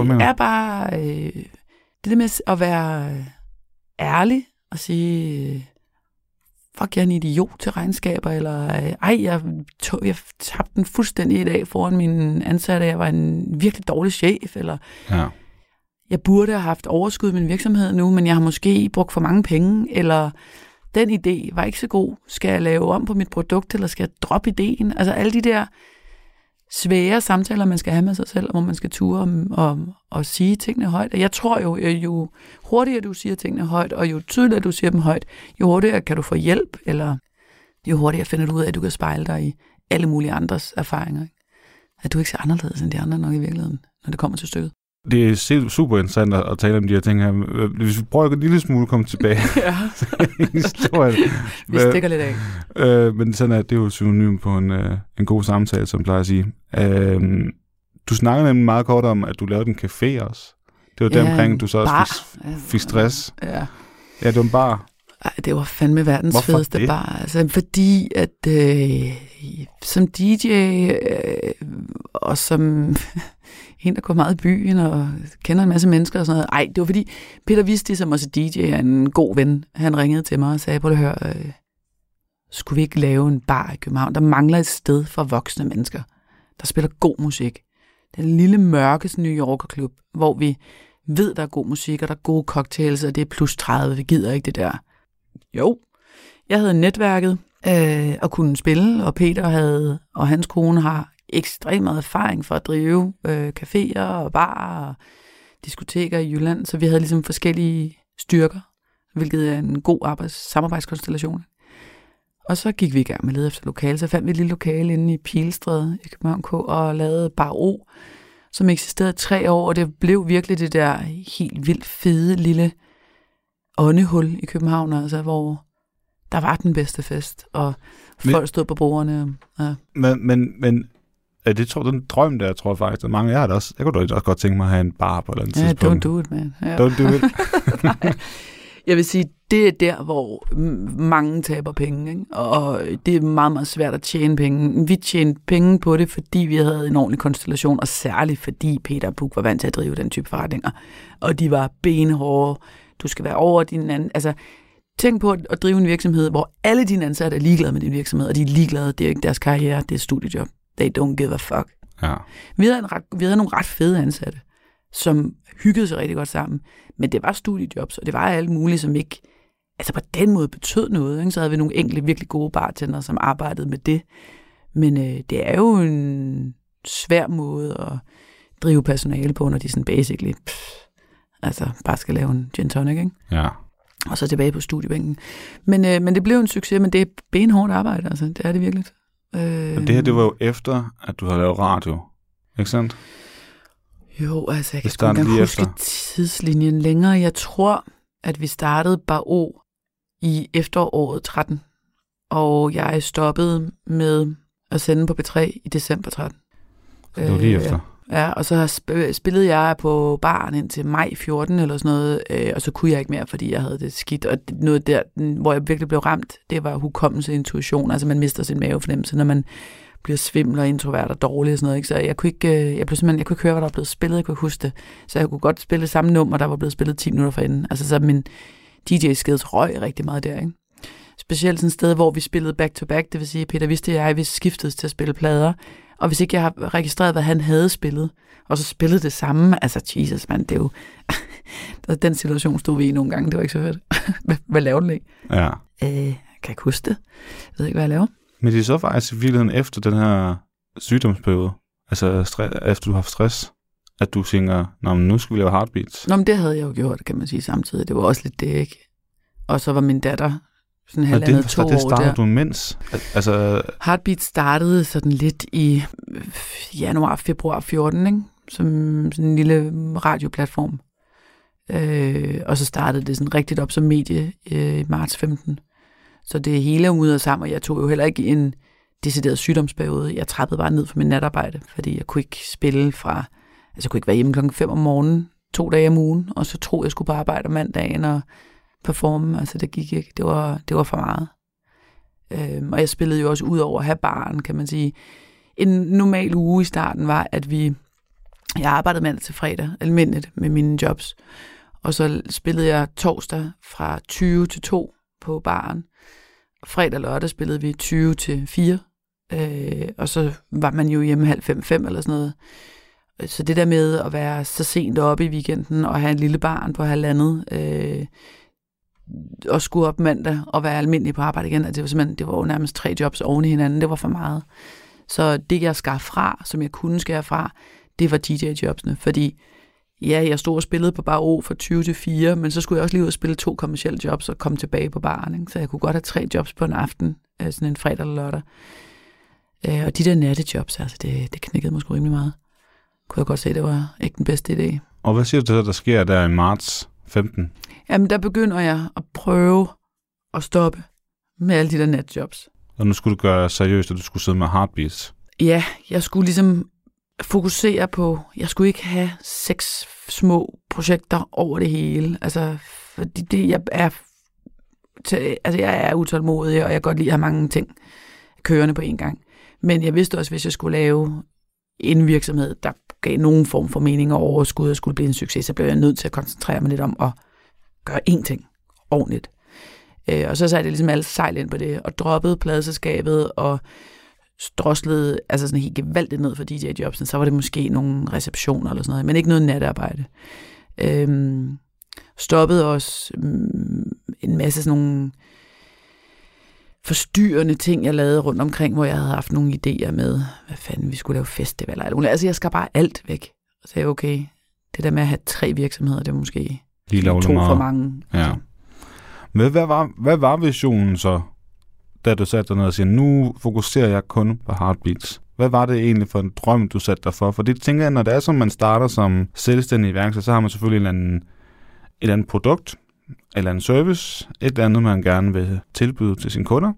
Det der med at være ærlig og sige... Fuck, jeg er en idiot til regnskaber, eller jeg tabte den fuldstændig i dag foran mine ansatte, jeg var en virkelig dårlig chef, eller... Ja. Jeg burde have haft overskud i min virksomhed nu, men jeg har måske brugt for mange penge, eller den idé var ikke så god. Skal jeg lave om på mit produkt, eller skal jeg droppe ideen? Altså alle de der svære samtaler, man skal have med sig selv, hvor man skal ture og sige tingene højt. Og jeg tror jo hurtigere du siger tingene højt, og jo tydeligere du siger dem højt, jo hurtigere kan du få hjælp, eller jo hurtigere finder du ud af, at du kan spejle dig i alle mulige andres erfaringer. At du ikke ser anderledes end de andre nok i virkeligheden, når det kommer til stykket. Det er super interessant at tale om de her ting her. Hvis vi prøver en lille smule at komme tilbage. Ja. Vi stikker lidt af. Men sådan er det jo synonym på en god samtale, som plejer at sige. Du snakker nemlig meget kort om, at du lavede en café også. Det var deromkring, du så også fik stress. Ja. Ja, det var en bar. Ej, det var fandme verdens fedeste bar. Altså, fordi at som DJ og som en, der går meget i byen og kender en masse mennesker og sådan noget. Ej, det var fordi Peter Visti, som også DJ, er en god ven. Han ringede til mig og sagde, prøv at høre, skulle vi ikke lave en bar i København? Der mangler et sted for voksne mennesker, der spiller god musik. Det er en lille mørke New Yorker-klub, hvor vi ved, der er god musik, og der er gode cocktails, og det er plus 30. Vi gider ikke det der. Jo, jeg havde netværket og kunne spille, og Peter havde, og hans kone har ekstremt meget erfaring for at drive caféer og barer og diskoteker i Jylland, så vi havde ligesom forskellige styrker, hvilket er en god samarbejdskonstellation. Og så gik vi i gang med at lede efter lokale, så fandt vi et lille lokale inde i Pilestræde i København K og lavede Bar O, som eksisterede 3 år, og det blev virkelig det der helt vildt fede lille åndehul i København, altså, hvor der var den bedste fest, og folk stod på bordene. Ja. Men det tror den drøm der, tror jeg faktisk, at mange af også. Jeg kunne da også godt tænke mig at have en bar på et eller andet tidspunkt. Don't do it, man. Ja. Don't do it. Jeg vil sige, det er der, hvor mange taber penge, ikke? Og det er meget, meget svært at tjene penge. Vi tjente penge på det, fordi vi havde en ordentlig konstellation, og særligt fordi Peter Puk var vant til at drive den type forretninger. Og de var benhårde. Du skal være over din anden... Altså, tænk på at drive en virksomhed, hvor alle dine ansatte er ligeglade med din virksomhed, og de er ligeglade, det er ikke deres karriere, det er studiejob. They don't give a fuck. Ja. Vi havde nogle ret fede ansatte, som hyggede sig rigtig godt sammen, men det var studiejobs, og det var alle mulige, som ikke, altså på den måde betød noget, ikke? Så havde vi nogle enkelte virkelig gode bartender, som arbejdede med det, men det er jo en svær måde at drive personale på, når de sådan basically, altså bare skal lave en gin tonic, ikke? Ja. Og så tilbage på studiebænken. Men det blev en succes, men det er benhårdt arbejde, altså, det er det virkelig. Og det her, det var jo efter, at du havde lavet radio, ikke sandt? Jo, altså jeg kan ikke engang huske tidslinjen længere. Jeg tror, at vi startede Bar O i efteråret 13, og jeg stoppede med at sende på P3 i december 13. Det var lige efter. Ja, og så spillede jeg på baren indtil maj 14 eller sådan noget, og så kunne jeg ikke mere, fordi jeg havde det skidt. Og noget der, hvor jeg virkelig blev ramt, det var hukommelse og intuition. Altså man mister sin mavefornemmelse, når man bliver svimmel og introvert og dårlig og sådan noget. Ikke? Så jeg kunne ikke høre, hvad der var blevet spillet, jeg kunne ikke huske det. Så jeg kunne godt spille samme nummer, der var blevet spillet 10 minutter forinden. Altså så min DJ-skeds røg rigtig meget der, ikke? Specielt sådan et sted, hvor vi spillede back-to-back, det vil sige, Peter Visti og jeg, vi skiftedes til at spille plader. Og hvis ikke jeg har registreret, hvad han havde spillet, og så spillede det samme, altså Jesus, man, det er jo... den situation stod vi i nogle gange, det var ikke så fedt. Hvad laver du ikke? Ja. Kan ikke huske det. Jeg ved ikke, hvad jeg laver. Men det er så faktisk i virkeligheden efter den her sygdomsperiode, altså efter du har haft stress, at du tænker, nå, men nu skal vi lave Heartbeats. Nå, men det havde jeg jo gjort, kan man sige, samtidig. Det var også lidt det, ikke? Og så var min datter sådan halvandet 2 år der. Det startede du mens? Altså... Heartbeat startede sådan lidt i januar-februar 14, ikke? Som sådan en lille radioplatform. Og så startede det sådan rigtigt op som medie i marts 15. Så det hele ud og sammen, og jeg tog jo heller ikke en decideret sygdomsperiode. Jeg trappede bare ned for min natarbejde, fordi jeg kunne ikke spille fra... Altså jeg kunne ikke være hjemme klokken 5 om morgenen, 2 dage om ugen, og så troede jeg skulle på arbejde om mandagen og performe. Altså det gik ikke. Det var for meget. Og jeg spillede jo også ud over at have barn, kan man sige. En normal uge i starten var, at jeg arbejdede mandag til fredag, almindeligt med mine jobs. Og så spillede jeg torsdag fra 20 til 2 på baren. Fredag og lørdag spillede vi 20 til 4. Og så var man jo hjemme 4:30 eller sådan noget. Så det der med at være så sent oppe i weekenden og have en lille barn på 1,5 og skulle op mandag og være almindelig på arbejde igen, det var jo nærmest 3 jobs oven i hinanden. Det var for meget. Så det, jeg skar fra, som jeg kunne skære fra, det var DJ-jobsene. Fordi ja, jeg stod og spillede på Bar O fra 20 til 4, men så skulle jeg også lige ud og spille 2 kommercielle jobs og komme tilbage på baren. Ikke? Så jeg kunne godt have 3 jobs på en aften, sådan en fredag eller lørdag. Og de der nattejobs, altså det knækkede mig sgu rimelig meget. Kunne jeg godt se, det var ikke den bedste idé. Og hvad siger du til, der sker der i marts 15? Jamen, der begynder jeg at prøve at stoppe med alle de der natjobs. Og nu skulle du gøre seriøst, at du skulle sidde med Heartbeats. Ja, jeg skulle ligesom fokusere på, jeg skulle ikke have 6 små projekter over det hele. Altså, fordi jeg er utålmodig, og jeg kan godt lide at have mange ting kørende på en gang. Men jeg vidste også, hvis jeg skulle lave en virksomhed, der gav nogen form for mening og overskud og skulle blive en succes, så blev jeg nødt til at koncentrere mig lidt om at gøre én ting ordentligt. Og så satte jeg ligesom alle sejl ind på det, og droppede pladeselskabet og droslede altså sådan helt gevaldigt ned for DJ-jobsen. Så var det måske nogle receptioner eller sådan noget, men ikke noget natarbejde. Stoppede også en masse sådan nogle forstyrrende ting, jeg lavede rundt omkring, hvor jeg havde haft nogle idéer med, hvad fanden, vi skulle lave festivaler. Altså, jeg skar bare alt væk. Og sagde, okay, det der med at have 3 virksomheder, det var måske 2 for mange. Ja. Men hvad var visionen så, da du satte dig ned og siger, nu fokuserer jeg kun på Heartbeats? Hvad var det egentlig for en drøm, du satte dig for? For det tænker jeg, når det er, som man starter som selvstændig iværksætter, så har man selvfølgelig et eller andet produkt, eller en service, et eller andet, man gerne vil tilbyde til sine kunder.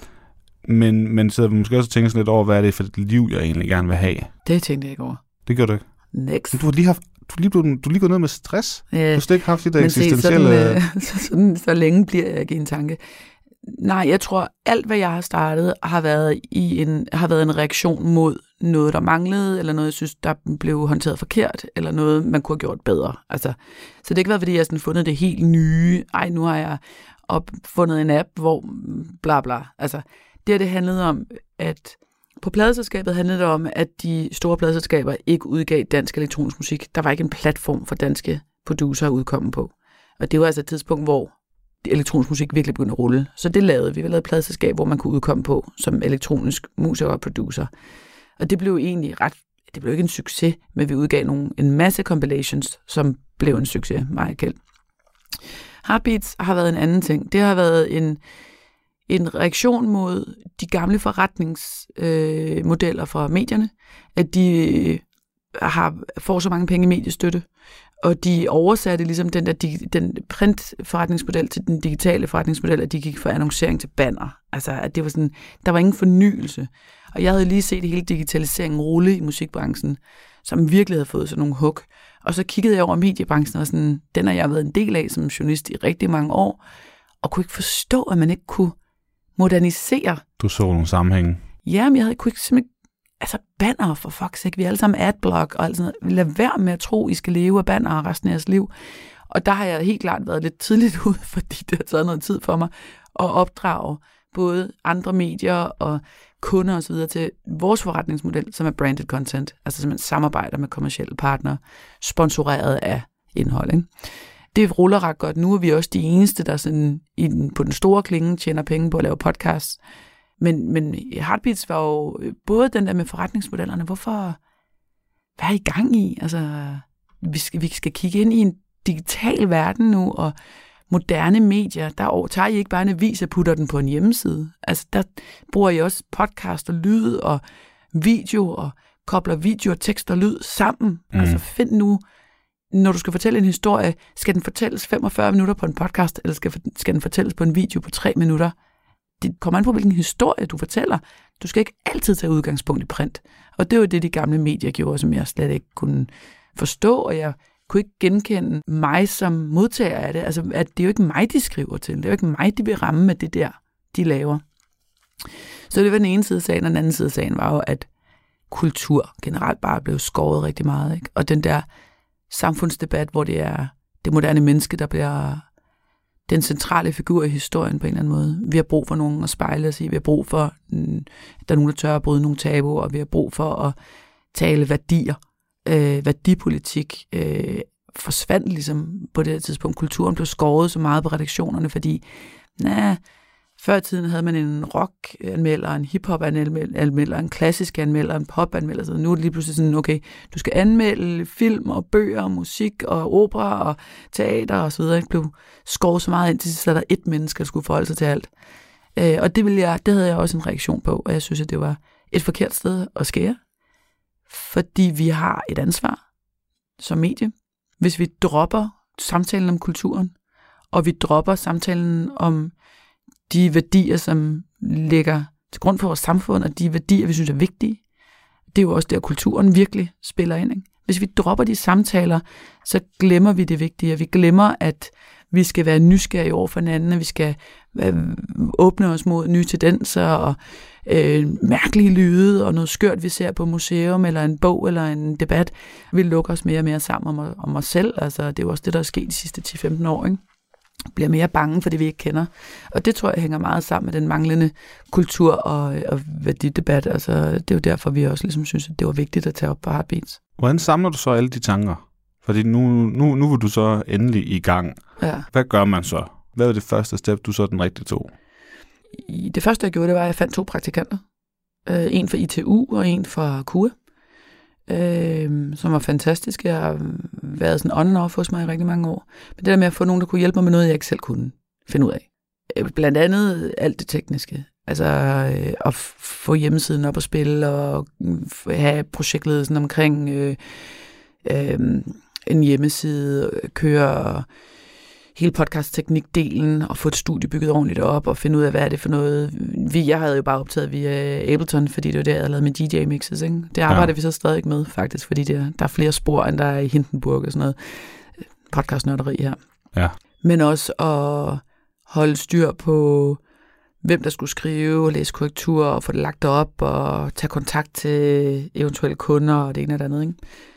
Men så måske også tænke sådan lidt over, hvad er det for et liv, jeg egentlig gerne vil have? Det tænkte jeg ikke over. Det gør du ikke? Next. Du er lige gået ned med stress. Du har slet ikke haft det der eksistentielle... Så længe bliver jeg ikke i en tanke. Nej, jeg tror, alt hvad jeg har startet, har været en reaktion mod noget, der manglede, eller noget, jeg synes, der blev håndteret forkert, eller noget, man kunne have gjort bedre. Altså, så det har ikke været, fordi jeg har fundet det helt nye. Nu har jeg opfundet en app, hvor bla bla. Altså, det handlede om, at på pladeselskabet handlede det om, at de store pladeselskaber ikke udgav dansk elektronisk musik. Der var ikke en platform for danske producer at udkomme på. Og det var altså et tidspunkt, hvor elektronisk musik virkelig begyndte at rulle. Så det lavede vi. Vi lavede et pladeselskab, hvor man kunne udkomme på som elektronisk musiker og producer. Og det blev egentlig det blev ikke en succes, men vi udgav en masse compilations, som blev en succes, meget kendt. Heartbeats har været en anden ting. Det har været en reaktion mod de gamle forretningsmodeller fra medierne, at de får så mange penge i mediestøtte, og de oversatte ligesom den printforretningsmodel til den digitale forretningsmodel, at de gik fra annoncering til banner. Altså, at det var sådan, der var ingen fornyelse. Og jeg havde lige set hele digitaliseringen rulle i musikbranchen, som virkelig havde fået sådan nogle hug. Og så kiggede jeg over mediebranchen, og sådan, den har jeg været en del af som journalist i rigtig mange år, og kunne ikke forstå, at man ikke kunne modernisere. Du så nogle sammenhænge. Ja, men jeg kunne ikke simpelthen... Altså banner, for fuck's sake. Vi er alle sammen adblock og alt sådan noget. Lad være med at tro, I skal leve af banner resten af jeres liv. Og der har jeg helt klart været lidt tidligt ude, fordi det har taget noget tid for mig at opdrage både andre medier og kunder osv. til vores forretningsmodel, som er branded content. Altså simpelthen samarbejder med kommercielle partnere, sponsoreret af indhold. Ikke? Det ruller ret godt. Nu er vi også de eneste, der sådan på den store klinge tjener penge på at lave podcasts. Men Heartbeats var jo både den der med forretningsmodellerne. Hvad er I gang i? Altså, vi skal kigge ind i en digital verden nu, og moderne medier, der tager I ikke bare en avis og putter den på en hjemmeside. Altså, der bruger I også podcast og lyd og video og kobler video, tekst og lyd sammen. Altså, find nu, når du skal fortælle en historie, skal den fortælles 45 minutter på en podcast, eller skal den fortælles på en video på 3 minutter? Det kommer an på, hvilken historie du fortæller. Du skal ikke altid tage udgangspunkt i print. Og det var det, de gamle medier gjorde, som jeg slet ikke kunne forstå, og jeg kunne ikke genkende mig som modtager af det. Altså, at det er jo ikke mig, de skriver til. Det er jo ikke mig, de vil ramme med det der, de laver. Så det var den ene side af sagen, og den anden side af sagen var jo, at kultur generelt bare blev skåret rigtig meget. Ikke? Og den der samfundsdebat, hvor det er det moderne menneske, der bliver den centrale figur i historien på en eller anden måde. Vi har brug for nogen at spejle os i. Vi har brug for, at der er nogen, der tør at bryde nogle tabuer, og vi har brug for at tale værdier. Værdipolitik forsvandt ligesom på det tidspunkt. Kulturen blev skåret så meget på redaktionerne, fordi før i tiden havde man en rock-anmelder, en hip-hop-anmelder, en klassisk anmelder, en pop-anmelder. Så nu er det lige pludselig sådan, okay, du skal anmelde film og bøger og musik og opera og teater og så videre. Det blev skåret så meget ind, til sidst er der et menneske, der skulle forholde sig til alt. Og det havde jeg også en reaktion på, og jeg synes, at det var et forkert sted at skære. Fordi vi har et ansvar som medie. Hvis vi dropper samtalen om kulturen, og vi dropper samtalen om de værdier, som ligger til grund for vores samfund, og de værdier, vi synes er vigtige, det er jo også der, kulturen virkelig spiller ind. Ikke? Hvis vi dropper de samtaler, så glemmer vi det vigtige, og vi glemmer, at vi skal være nysgerrige over for hinanden, og vi skal åbne os mod nye tendenser og mærkelige lyde og noget skørt, vi ser på museum eller en bog eller en debat. Vi lukker os mere og mere sammen om os selv. Altså, det er jo også det, der er sket de sidste 10-15 år. Ikke? Bliver mere bange for det, vi ikke kender. Og det tror jeg hænger meget sammen med den manglende kultur og værdidebat. Altså, det er jo derfor, vi også ligesom synes, at det var vigtigt at tage op på Heartbeats. Hvordan samler du så alle de tanker? Fordi nu vil du så endelig i gang. Ja. Hvad gør man så? Hvad var det første step, du så den rigtige tog? Det første, jeg gjorde, det var, at jeg fandt 2 praktikanter. En fra ITU og en fra KUA, som var fantastiske. Jeg har været sådan on and off hos mig i rigtig mange år. Men det der med at få nogen, der kunne hjælpe mig med noget, jeg ikke selv kunne finde ud af. Blandt andet alt det tekniske. Altså at få hjemmesiden op at spille og have projektledelsen omkring en hjemmeside, køre hele podcast-teknik-delen og få et studie bygget ordentligt op og finde ud af, hvad er det for noget. Jeg havde jo bare optaget via Ableton, fordi det var det, jeg havde lavet med DJ-mixes. Ikke? Det arbejder vi så stadig med, faktisk, fordi der er flere spor, end der er i Hindenburg og sådan noget podcast-nørderi her. Ja. Men også at holde styr på, hvem der skulle skrive og læse korrektur og få det lagt op og tage kontakt til eventuelle kunder og det ene og det andet, ikke?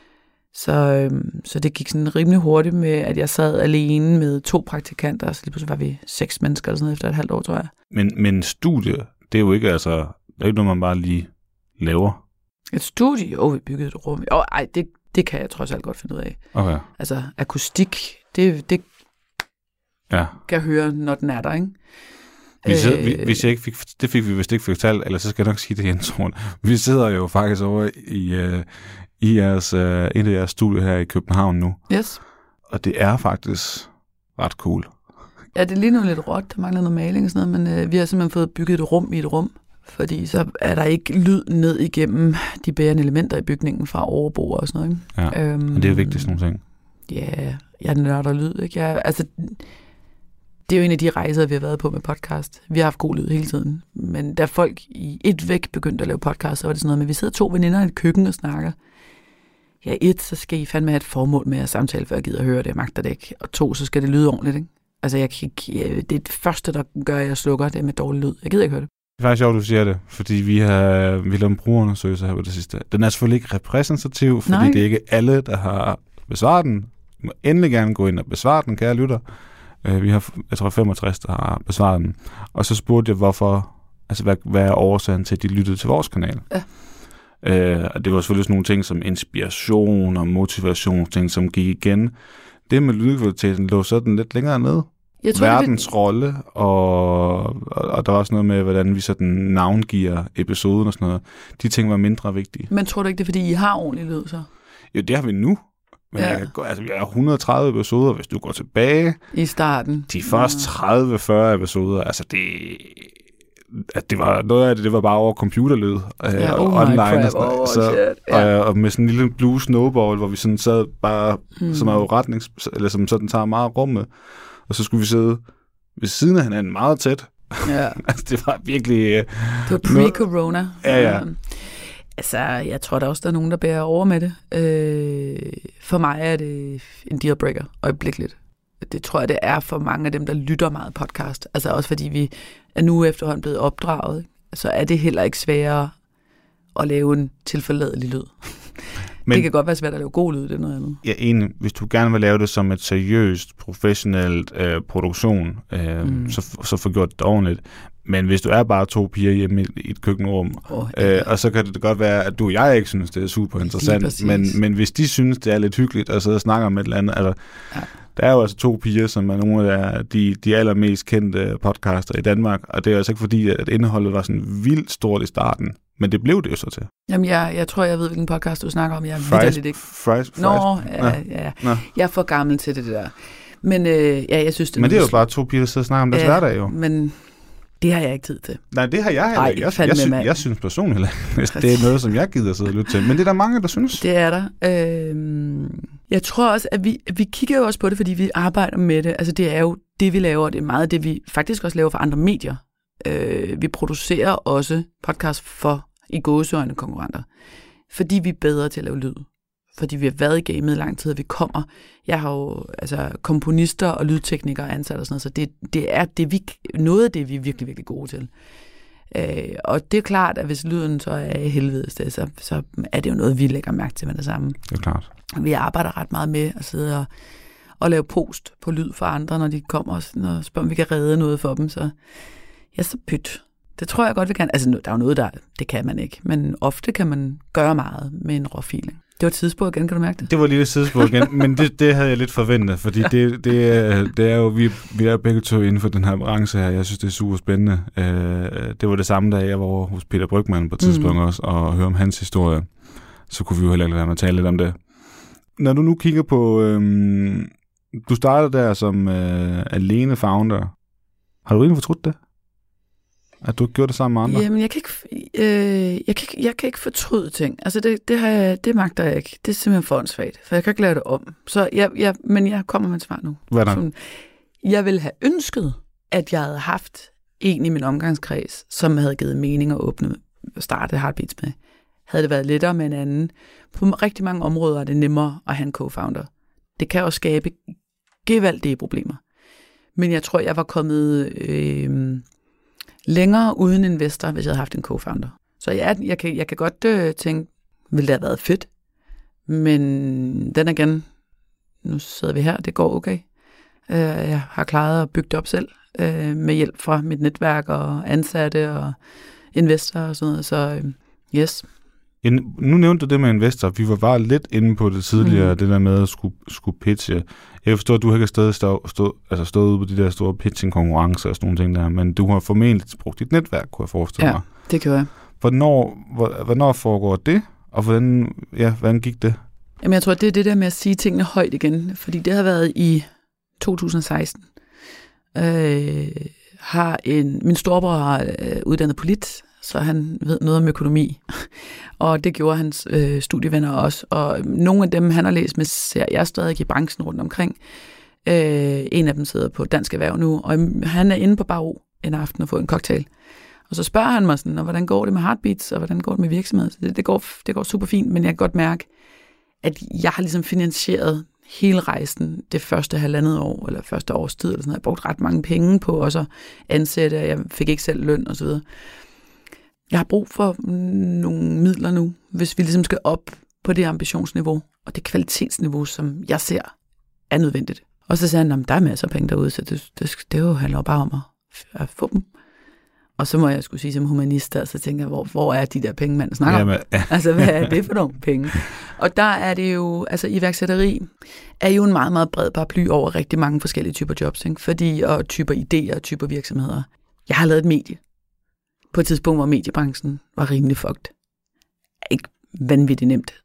Så det gik sådan rimelig hurtigt med, at jeg sad alene med 2 praktikanter, så lige pludselig var vi 6 mennesker eller sådan noget efter et halvt år, tror jeg. Men studie, det er jo ikke, altså, det er ikke noget, man bare lige laver. Et studie? Jo, vi byggede et rum. Det kan jeg trods alt godt finde ud af. Okay. Altså, akustik, det kan høre, når den er der, ikke? Det fik vi vist ikke fortalt, eller så skal jeg nok sige det i introen. Vi sidder jo faktisk over i jeres, et af jeres studier her i København nu. Yes. Og det er faktisk ret cool. Ja, det er lige nu lidt råt, der mangler noget maling og sådan noget, men vi har simpelthen fået bygget et rum i et rum, fordi så er der ikke lyd ned igennem de bærende elementer i bygningen fra overboer og sådan noget. Ikke? Ja, og det er vigtigt sådan nogle ting. Ja, jeg nørder lyd, ikke? Det er jo en af de rejser, vi har været på med podcast. Vi har haft god lyd hele tiden. Men da folk i et væk begyndte at lave podcast, så var det sådan noget med, vi sidder 2 veninder i et køkken og snakker. Ja, så skal I fandme have et formål med at samtale, før jeg gider at høre det. Jeg magter det ikke. Og 2, så skal det lyde ordentligt, ikke? Altså, det er det første, der gør, at jeg slukker det med dårlig lyd. Jeg gider ikke høre det. Det er faktisk sjovt, du siger det, fordi vi har lavet en brugerundersøgelse her på det sidste. Den er selvfølgelig ikke repræsentativ, fordi det er ikke alle, der har besvaret den. Du må endelig gerne gå ind og besvare den, kære lytter. Vi har, jeg tror, 65, der har besvaret den. Og så spurgte jeg, hvorfor, altså hvad er årsagen til, at de lyttede til vores kanal? Ja. Og det var selvfølgelig sådan nogle ting som inspiration og motivation, ting som gik igen. Det med lydkvaliteten lå sådan lidt længere ned. Verdens rolle, og der var også noget med, hvordan vi sådan navngiver episoden og sådan noget. De ting var mindre vigtige. Men tror du ikke, det er, fordi I har ordentlig lyd så? Jo, det har vi nu. Men jeg er 130 episoder, hvis du går tilbage i starten. De første 30-40 episoder, altså det var noget af det var bare over computerlyd online. Og med sådan en lille blue snowball, hvor vi sådan sad bare, som er jo eller som sådan tager meget rummet, og så skulle vi sidde ved siden af hinanden meget tæt. Ja. Altså, det var virkelig... det var pre-corona. Ja. Altså, jeg tror da også, der er nogen, der bærer over med det. For mig er det en dealbreaker, øjeblikkeligt. Det tror jeg, det er for mange af dem, der lytter meget podcast. Altså også fordi vi er nu efterhånden blevet opdraget, så er det heller ikke sværere at lave en tilforladelig lyd. Men det kan godt være svært at lave god lyd, det er noget andet. Ja, enig. Hvis du gerne vil lave det som et seriøst, professionelt produktion, så få gjort det ordentligt. Men hvis du er bare 2 piger hjemme i et køkkenrum, og så kan det godt være, at du og jeg ikke synes, det er super interessant, men hvis de synes, det er lidt hyggeligt at sidde og snakke om et eller andet, altså, der er jo altså 2 piger, som er nogle af de allermest kendte podcaster i Danmark, og det er altså ikke fordi, at indholdet var sådan vildt stort i starten, men det blev det jo så til. Jamen, jeg tror, jeg ved, hvilken podcast du snakker om. Jeg er vitterligt ikke... Nå, ja. Jeg er for gammel til det der. Men jeg synes... Men det er jo bare 2 piger, der sidder og snakker om deres hverdag, jo. Men det har jeg ikke tid til. Nej, det har jeg heller ikke. Jeg synes personligt, det er noget, som jeg gider sidde og lytte til. Men det er der mange, der synes. Det er der. Jeg tror også, at vi kigger jo også på det, fordi vi arbejder med det. Altså, det er jo det, vi laver. Det er meget det, vi faktisk også laver for andre medier. Vi producerer også podcast for i gåseøjne konkurrenter. Fordi vi er bedre til at lave lyd. Fordi vi har været i gamet i lang tid, og vi kommer. Jeg har jo komponister og lydteknikere ansat og sådan noget, så det er noget af det, vi er virkelig, virkelig gode til. Og det er klart, at hvis lyden så er i helvede, så er det jo noget, vi lægger mærke til med det samme. Det er klart. Vi arbejder ret meget med at sidde og lave post på lyd for andre, når de kommer og spørger, om vi kan redde noget for dem. Så pyt. Det tror jeg godt, vi kan. Altså, der er jo noget, det kan man ikke. Men ofte kan man gøre meget med en råfiling. Det var et tidsspor igen, kan du mærke det? Det var lige et tidsspor igen, men det havde jeg lidt forventet, fordi det er jo, vi er begge to inden for den her branche her. Jeg synes, det er super spændende. Det var det samme, da jeg var over hos Peter Brygmann på et tidspunkt også, og høre om hans historie. Så kunne vi jo heller ikke være med at tale lidt om det. Når du nu kigger på... du startede der som alene founder. Har du egentlig fortrudt det? At du ikke gjorde det sammen med andre? Jamen, jeg kan ikke fortryde ting. Altså, det magter jeg ikke. Det er simpelthen for åndssvagt, for jeg kan ikke lave det om. Så men jeg kommer med et svar nu. Hvordan? Jeg ville have ønsket, at jeg havde haft en i min omgangskreds, som havde givet mening at starte Heartbeats med. Havde det været lettere med en anden. På rigtig mange områder er det nemmere at have en co-founder. Det kan også skabe gevaldige problemer. Men jeg tror, jeg var kommet... længere uden investor, hvis jeg havde haft en co-founder. Så jeg kan godt tænke, ville det have været fedt, men den igen, nu sidder vi her, det går okay. Jeg har klaret at bygge det op selv, med hjælp fra mit netværk og ansatte og investorer og sådan noget, så yes. Nu nævnte du det med investor. Vi var bare lidt inde på det tidligere, det der med at skulle pitche. Jeg forstår, at du ikke har stået ude på de der store pitching-konkurrencer og sådan nogle ting der, men du har formentlig brugt dit netværk, kunne jeg forestille mig. Ja, det kan jeg. Hvornår foregår det, og hvordan gik det? Jamen, jeg tror, det er det der med at sige tingene højt igen, fordi det har været i 2016. Min storebror har uddannet polit, så han ved noget om økonomi. Og det gjorde hans studievenner også. Og nogle af dem, han har læst med, ser jeg stadig i branchen rundt omkring. En af dem sidder på Dansk Erhverv nu, og han er inde på Baro en aften og får en cocktail. Og så spørger han mig sådan, hvordan går det med Heartbeats, og hvordan går det med virksomheden? Så det går super fint, men jeg kan godt mærke, at jeg har ligesom finansieret hele rejsen det første 1,5 år, eller første års tid, eller sådan noget. Jeg har brugt ret mange penge på også at ansætte, og jeg fik ikke selv løn og så videre. Jeg har brug for nogle midler nu, hvis vi ligesom skal op på det ambitionsniveau, og det kvalitetsniveau, som jeg ser er nødvendigt. Og så sagde han, der er masser af penge derude, så det jo handler bare om at få dem. Og så må jeg skulle sige som humanist, og så tænker jeg, hvor er de der penge, man snakker om? Altså, hvad er det for nogle penge? Og der er det jo, altså iværksætteri er jo en meget, meget bred paraply over rigtig mange forskellige typer jobs, ikke? Og typer idéer og typer virksomheder. Jeg har lavet et medie på et tidspunkt, hvor mediebranchen var rimelig fucked. Ikke vanvittigt nemt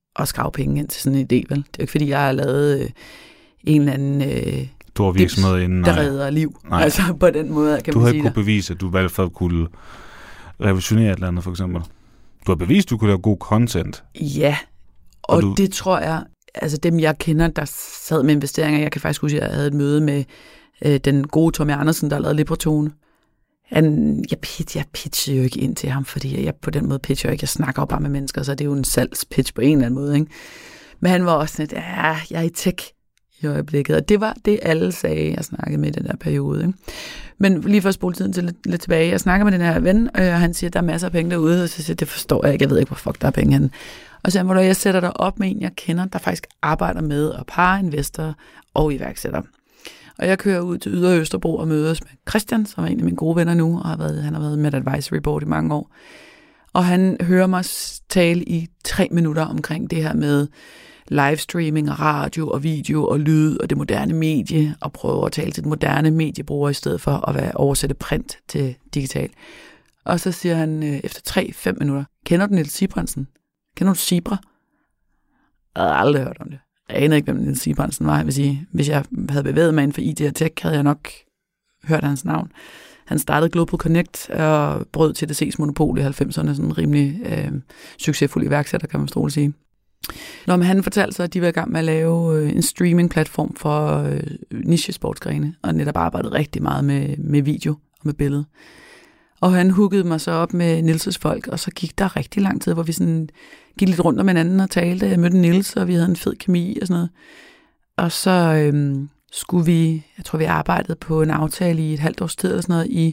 at skrave penge ind til sådan en idé, vel? Det er jo ikke, fordi jeg har lavet en eller anden stor virksomhed inden, der redder liv. Nej. Altså på den måde, kan du man sige det. Du havde ikke kunne bevise, at du i hvert fald kunne revolutionere et eller andet, for eksempel. Du har bevist, at du kunne lave god content. Ja, og det tror jeg, altså dem jeg kender, der sad med investeringer, jeg kan faktisk huske, at jeg havde et møde med den gode Tommy Andersen, der lavede Librotone. Jeg pitchede jo ikke ind til ham, fordi jeg på den måde pitcher jo ikke. Jeg snakker jo bare med mennesker, så det er jo en salgspitch på en eller anden måde, ikke? Men han var også sådan, jeg er i tech i øjeblikket, og det var det, alle sagde, jeg snakkede med i den der periode, ikke? Men lige for at spole tiden til lidt tilbage, jeg snakker med den her ven, og han siger, at der er masser af penge derude, og så siger jeg, det forstår jeg ikke, jeg ved ikke, hvor fuck der er penge henne. Og så siger han, jeg sætter dig op med en, jeg kender, der faktisk arbejder med at parre investorer og iværksættere. Og jeg kører ud til Ydre Østerbro og mødes med Christian, som er en af mine gode venner nu, og han har været med Advisory Board i mange år. Og han hører mig tale i 3 minutter omkring det her med livestreaming og radio og video og lyd og det moderne medie, og prøve at tale til den moderne mediebrugere i stedet for at oversætte print til digital. Og så siger han efter 3-5 minutter, kender du Niels Sibrandsen? Kender du Sibra? Jeg havde aldrig hørt om det. Jeg aner ikke, hvem Niels Sibrandsen var. Hvis jeg havde bevæget mig inden for IT og tech, havde jeg nok hørt hans navn. Han startede Global Connect og brød til TDC's monopol i 90'erne. Sådan en rimelig succesfuld iværksætter, kan man stråle sige. Men han fortalte sig, at de var i gang med at lave en streaming-platform for niche-sportsgrene, og netop arbejdede rigtig meget med video og med billede. Og han hookede mig så op med Niels' folk, og så gik der rigtig lang tid, hvor vi sådan gik lidt rundt om hinanden og talte. Jeg mødte Niels, og vi havde en fed kemi og sådan noget. Og så skulle vi, jeg tror vi arbejdede på en aftale i et halvt års tid eller sådan noget, i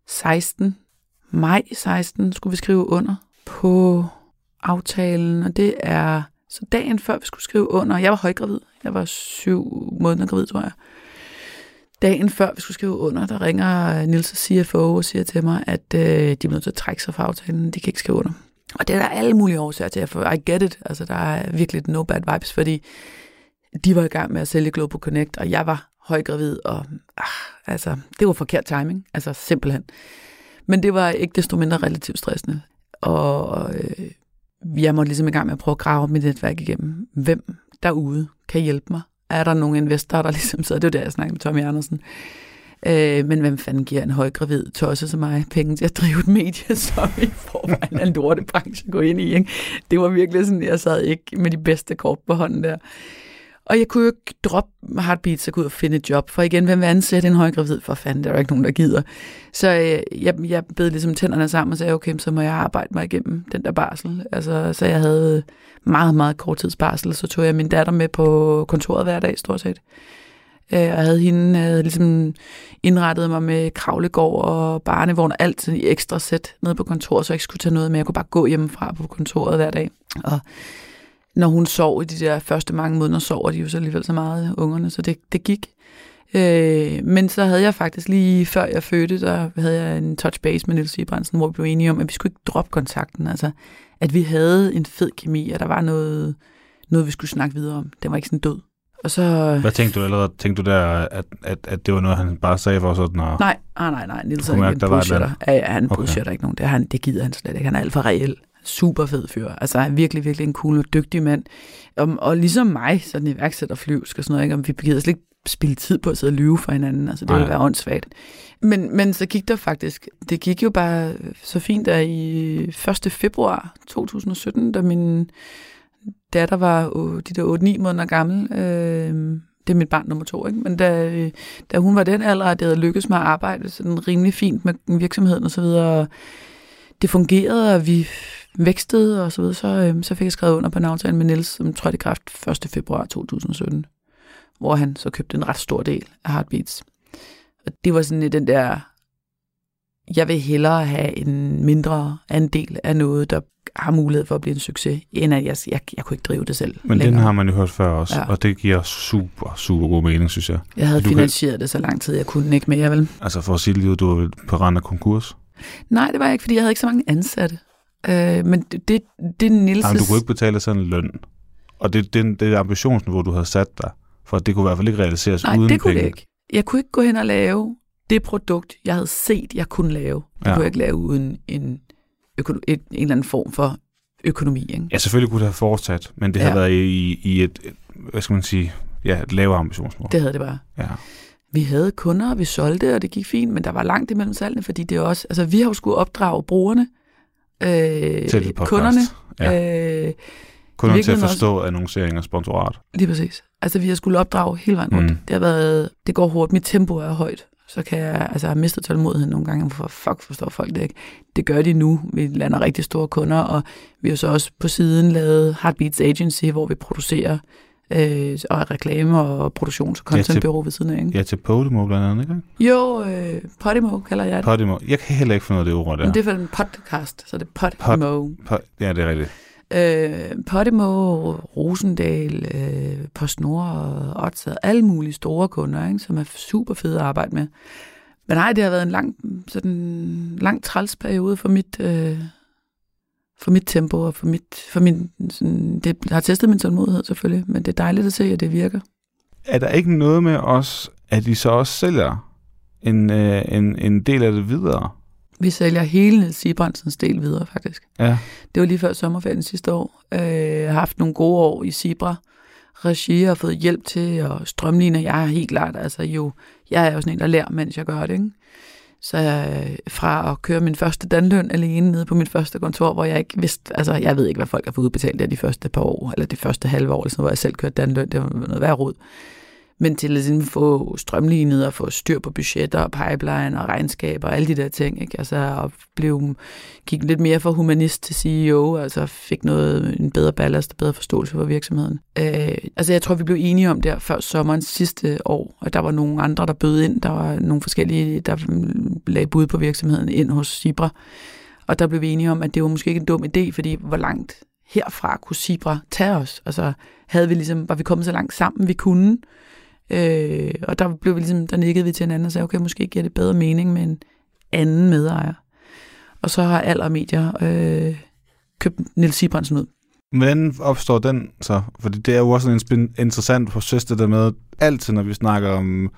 maj 16 skulle vi skrive under på aftalen, og det er så dagen før vi skulle skrive under. Jeg var højgravid, jeg var 7 måneder gravid, tror jeg. Dagen før vi skulle skrive under, der ringer Niels' CFO og siger til mig, at de er nødt til at trække sig fra aftalen. De kan ikke skrive under. Og det er der alle mulige årsager til, for I get it. Altså, der er virkelig no bad vibes, fordi de var i gang med at sælge Global Connect, og jeg var højgravid, og altså, det var forkert timing. Altså, simpelthen. Men det var ikke desto mindre relativt stressende. Og jeg måtte ligesom i gang med at prøve at grave mit netværk igennem. Hvem derude kan hjælpe mig? Er der nogle investorer, der ligesom sidder? Det var der, jeg snakkede med Tommy Andersen. Men hvem fanden giver en højgravid tosse som mig penge til at drive et medie, som i forvejen en lortebranche at gå ind i, ikke? Det var virkelig sådan, jeg sad ikke med de bedste kort på hånden der. Og jeg kunne jo ikke droppe Heartbeats og gå ud og finde et job, for igen, hvem vil ansætte en højgravid? For fanden, der er jo ikke nogen, der gider. Så jeg bed ligesom tænderne sammen og sagde, okay, så må jeg arbejde mig igennem den der barsel. Altså, så jeg havde meget, meget kort tids barsel, så tog jeg min datter med på kontoret hver dag, stort set. Jeg havde hende ligesom indrettet mig med kravlegård og barnevogn og alt i ekstra sæt nede på kontoret, så jeg ikke skulle tage noget med. Jeg kunne bare gå hjemmefra på kontoret hver dag. Og når hun sov i de der første mange måneder, sover de jo så alligevel så meget, ungerne, så det gik. Men så havde jeg faktisk lige før jeg fødte, der havde jeg en touch base med Niels Sibrandsen, hvor vi blev enige om, at vi skulle ikke droppe kontakten. Altså, at vi havde en fed kemi, og der var noget vi skulle snakke videre om. Den var ikke sådan død. Og så... Hvad tænkte du allerede? Tænkte du der, at det var noget, han bare sagde for sådan? Og... Nej. Niels er en bullshitter. Ja, han bullshitter ikke nogen. Det gider han slet ikke. Han er alt for reel. Super fed fyr. Altså, han er virkelig, virkelig en cool og dygtig mand. Og ligesom mig, sådan iværksætterflyvsk og sådan noget, ikke? Om vi gider slet ikke spille tid på at sidde og lyve for hinanden. Altså, det ville være åndssvagt. Men så gik der faktisk, det gik jo bare så fint, der i 1. februar 2017, da min datter var de der 8-9 måneder gammel. Det er mit barn nummer 2, ikke? Men da hun var den alder, at det havde lykkes med at arbejde sådan rimelig fint med virksomheden og så videre, det fungerede, og vi vækstede og så videre, så fik jeg skrevet under på en aftale med Niels, som trådte i kraft 1. februar 2017, hvor han så købte en ret stor del af Heartbeats. Og det var sådan den der, jeg vil hellere have en mindre andel af noget, der har mulighed for at blive en succes, end at jeg kunne ikke drive det selv. Men længere. Den har man jo hørt før også, og det giver super, super god mening, synes jeg. Jeg havde finansieret det så lang tid, jeg kunne ikke mere, vel? Altså for at sige livet, du var på rand af konkurs? Nej, det var jeg ikke, fordi jeg havde ikke så mange ansatte. Men det Niels'... Jamen, du kunne ikke betale sådan en løn. Og det ambitionsniveau, du havde sat dig, for det kunne i hvert fald ikke realiseres uden penge. Nej, det kunne det ikke. Jeg kunne ikke gå hen og lave det produkt, jeg havde set, jeg kunne lave. Det kunne jeg ikke lave uden en eller anden form for økonomi. Ikke? Ja, selvfølgelig kunne det have fortsat, men det har været i et, hvad skal man sige, et lavere ambitionsmål. Det havde det bare. Ja. Vi havde kunder, vi solgte, og det gik fint, men der var langt imellem salgene, fordi det også, altså vi har jo skulle opdrage brugerne, kunderne. Ja. Kunderne til at forstå også annoncering og sponsorat. Lige præcis. Altså vi har skulle opdrage hele vejen rundt. Det går hurtigt, mit tempo er højt, så kan jeg, altså jeg har mistet tålmodigheden nogle gange, for forstår folk det ikke. Det gør de nu, vi lander rigtig store kunder, og vi har så også på siden lavet Heartbeats Agency, hvor vi producerer og reklame og produktions- og contentbureau ved siden af, ikke? Ja, til Podimo blandt andet, ikke? Jo, Podimo kalder jeg det. Podimo. Jeg kan heller ikke finde noget af det ord der. Men det er for en podcast, så det er Podimo. Ja, det er rigtigt. Podimo, Rosendal, PostNord og Odds, alle mulige store kunder, ikke, som er super fede at arbejde med. Men nej, det har været en lang træls periode for mit tempo og for min sådan, det har testet min tålmodighed selvfølgelig, men det er dejligt at se, at det virker. Er der ikke noget med os, at I så også sælger en del af det videre? Vi sælger hele Niels Sibransens del videre, faktisk. Ja. Det var lige før sommerferien sidste år. Jeg har haft nogle gode år i Sibra. Regi har fået hjælp til at strømline. Jeg er helt klart, altså jeg er jo sådan en, der lærer, mens jeg gør det, ikke? Så fra at køre min første danløn alene nede på mit første kontor, hvor jeg ikke vidste, altså jeg ved ikke, hvad folk har fået udbetalt der de første par år, eller de første halve år, eller sådan, hvor jeg selv kørte danløn, det var noget værd rod. Men til at få strømlignet og få styr på budgetter og pipeline og regnskaber og alle de der ting, ikke? Altså gik lidt mere fra humanist til CEO, altså fik en bedre ballast og bedre forståelse for virksomheden. Altså jeg tror, vi blev enige om der før sommeren sidste år, og der var nogle andre, der bød ind. Der var nogle forskellige, der lagde bud på virksomheden ind hos Sibra. Og der blev vi enige om, at det var måske ikke en dum idé, fordi hvor langt herfra kunne Sibra tage os? Altså var vi kommet så langt sammen, vi kunne. Og der blev vi der nikkede vi til hinanden og sagde, okay, måske giver det bedre mening med en anden medejer. Og så har Aller Medier købt Niels Sibransen ud. Hvordan opstår den så? Fordi det er jo også en interessant proces, det der med altid, når vi snakker om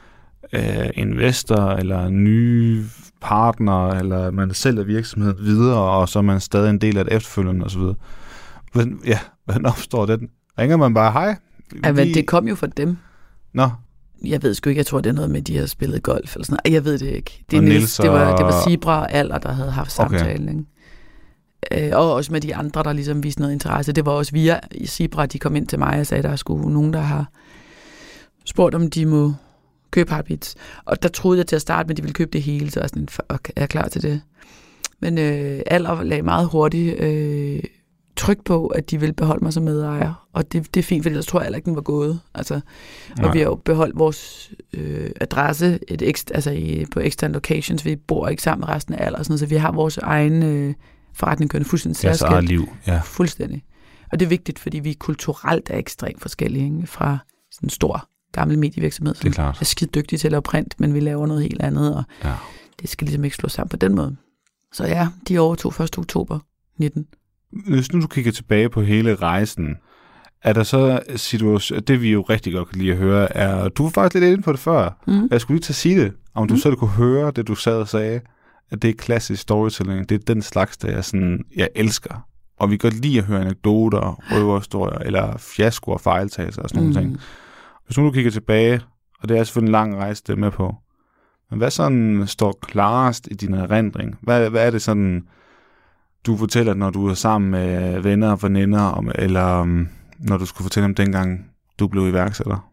investor eller nye partner, eller man sælger virksomheden videre, og så er man stadig en del af det efterfølgende osv. Hvordan opstår den? Ringer man bare, hej? Men det kom jo fra dem. Nå. Jeg ved sgu ikke, jeg tror, det er noget med, de har spillet golf eller sådan noget. Jeg ved det ikke. Det var Sibra og Aller, der havde haft samtalen. Ikke? Og også med de andre, der ligesom viste noget interesse. Det var også via Sibra, de kom ind til mig og sagde, at der er sgu nogen, der har spurgt, om de må købe Heartbeats. Og der troede jeg til at starte med, at de ville købe det hele, så jeg er klar til det. Men Aller lagde meget hurtigt tryk på, at de vil beholde mig som medejer. Og det er fint, for ellers tror jeg ikke, den var gået. Altså, og vi har jo beholdt vores adresse på extern locations. Vi bor ikke sammen med resten af Aller, så vi har vores egen forretning kørende fuldstændig særskilt. Deres liv, ja. Fuldstændig. Og det er vigtigt, fordi vi kulturelt er ekstremt forskellige, ikke? Fra sådan en stor gammel medievirksomhed, som er skide dygtige til at lave print, men vi laver noget helt andet, og det skal ligesom ikke slå sammen på den måde. Så ja, de overtog 1. oktober 19. Hvis nu du kigger tilbage på hele rejsen, er der så situation, det vi jo rigtig godt kan lide at høre, er, du var faktisk lidt inde på det før, jeg skulle lige til at sige det, om du selv kunne høre det, du sad og sagde, at det er klassisk storytelling, det er den slags, der jeg elsker. Og vi kan godt lide at høre anekdoter, røverhistorier, eller fiasko og fejltagelser og sådan nogle ting. Hvis nu du kigger tilbage, og det er selvfølgelig en lang rejse, det er med på, men hvad sådan står klarest i din erindring? Hvad er det sådan, du fortæller, når du er sammen med venner og veninder, eller når du skulle fortælle om dengang, du blev iværksætter?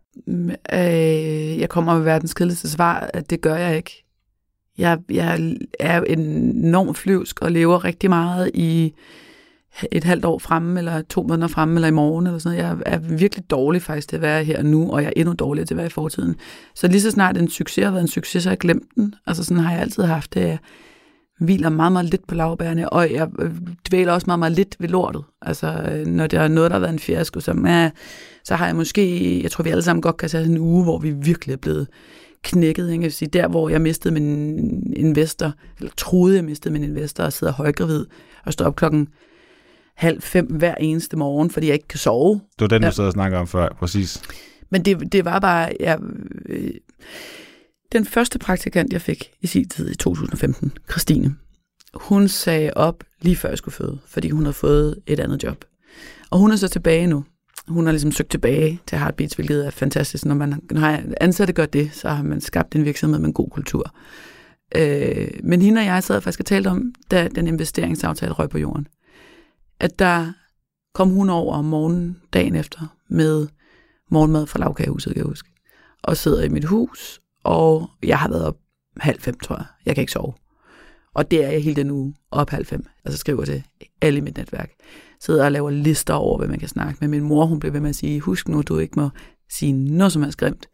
Jeg kommer med verdens kedeligste svar, at det gør jeg ikke. Jeg er enormt flyvsk og lever rigtig meget i et halvt år fremme, eller 2 måneder fremme, eller i morgen, eller sådan noget. Jeg er virkelig dårlig faktisk til at være her nu, og jeg er endnu dårligere til at være i fortiden. Så lige så snart en succes har været en succes, så har jeg glemt den. Altså sådan har jeg altid haft det. Jeg hviler meget, meget lidt på laurbærene, og jeg dvæler også meget, meget lidt ved lortet. Altså når der er noget, der har været en fiasko, så har jeg måske, jeg tror vi alle sammen godt kan tage en uge, hvor vi virkelig er blevet knækket. Ikke? Jeg vil sige, der hvor jeg mistede min investor, eller troede jeg mistede min investor, og sidder højgravid, og står op 4:30 hver eneste morgen, fordi jeg ikke kan sove. Det var den, du sad og snakkede om før, præcis. Men det var bare, den første praktikant, jeg fik i sin tid i 2015, Christine, Hun sagde op lige før jeg skulle føde, fordi hun havde fået et andet job. Og hun er så tilbage nu. Hun har ligesom søgt tilbage til Heartbeats, hvilket er fantastisk. Når man har ansatte gør det, så har man skabt en virksomhed med en god kultur. Men hende og jeg sad faktisk og talte om, da den investeringsaftale røg på jorden, at der kom hun over om morgenen dagen efter med morgenmad fra Lagkagehuset, kan jeg huske, og sidder i mit hus, og jeg har været op 4:30, tror jeg. Jeg kan ikke sove. Og det er jeg hele den uge op 4:30. Altså skriver til alle i mit netværk. Sidder og laver lister over, hvad man kan snakke med. Min mor, hun blev ved med at sige, husk nu, du ikke må sige noget som helst grimt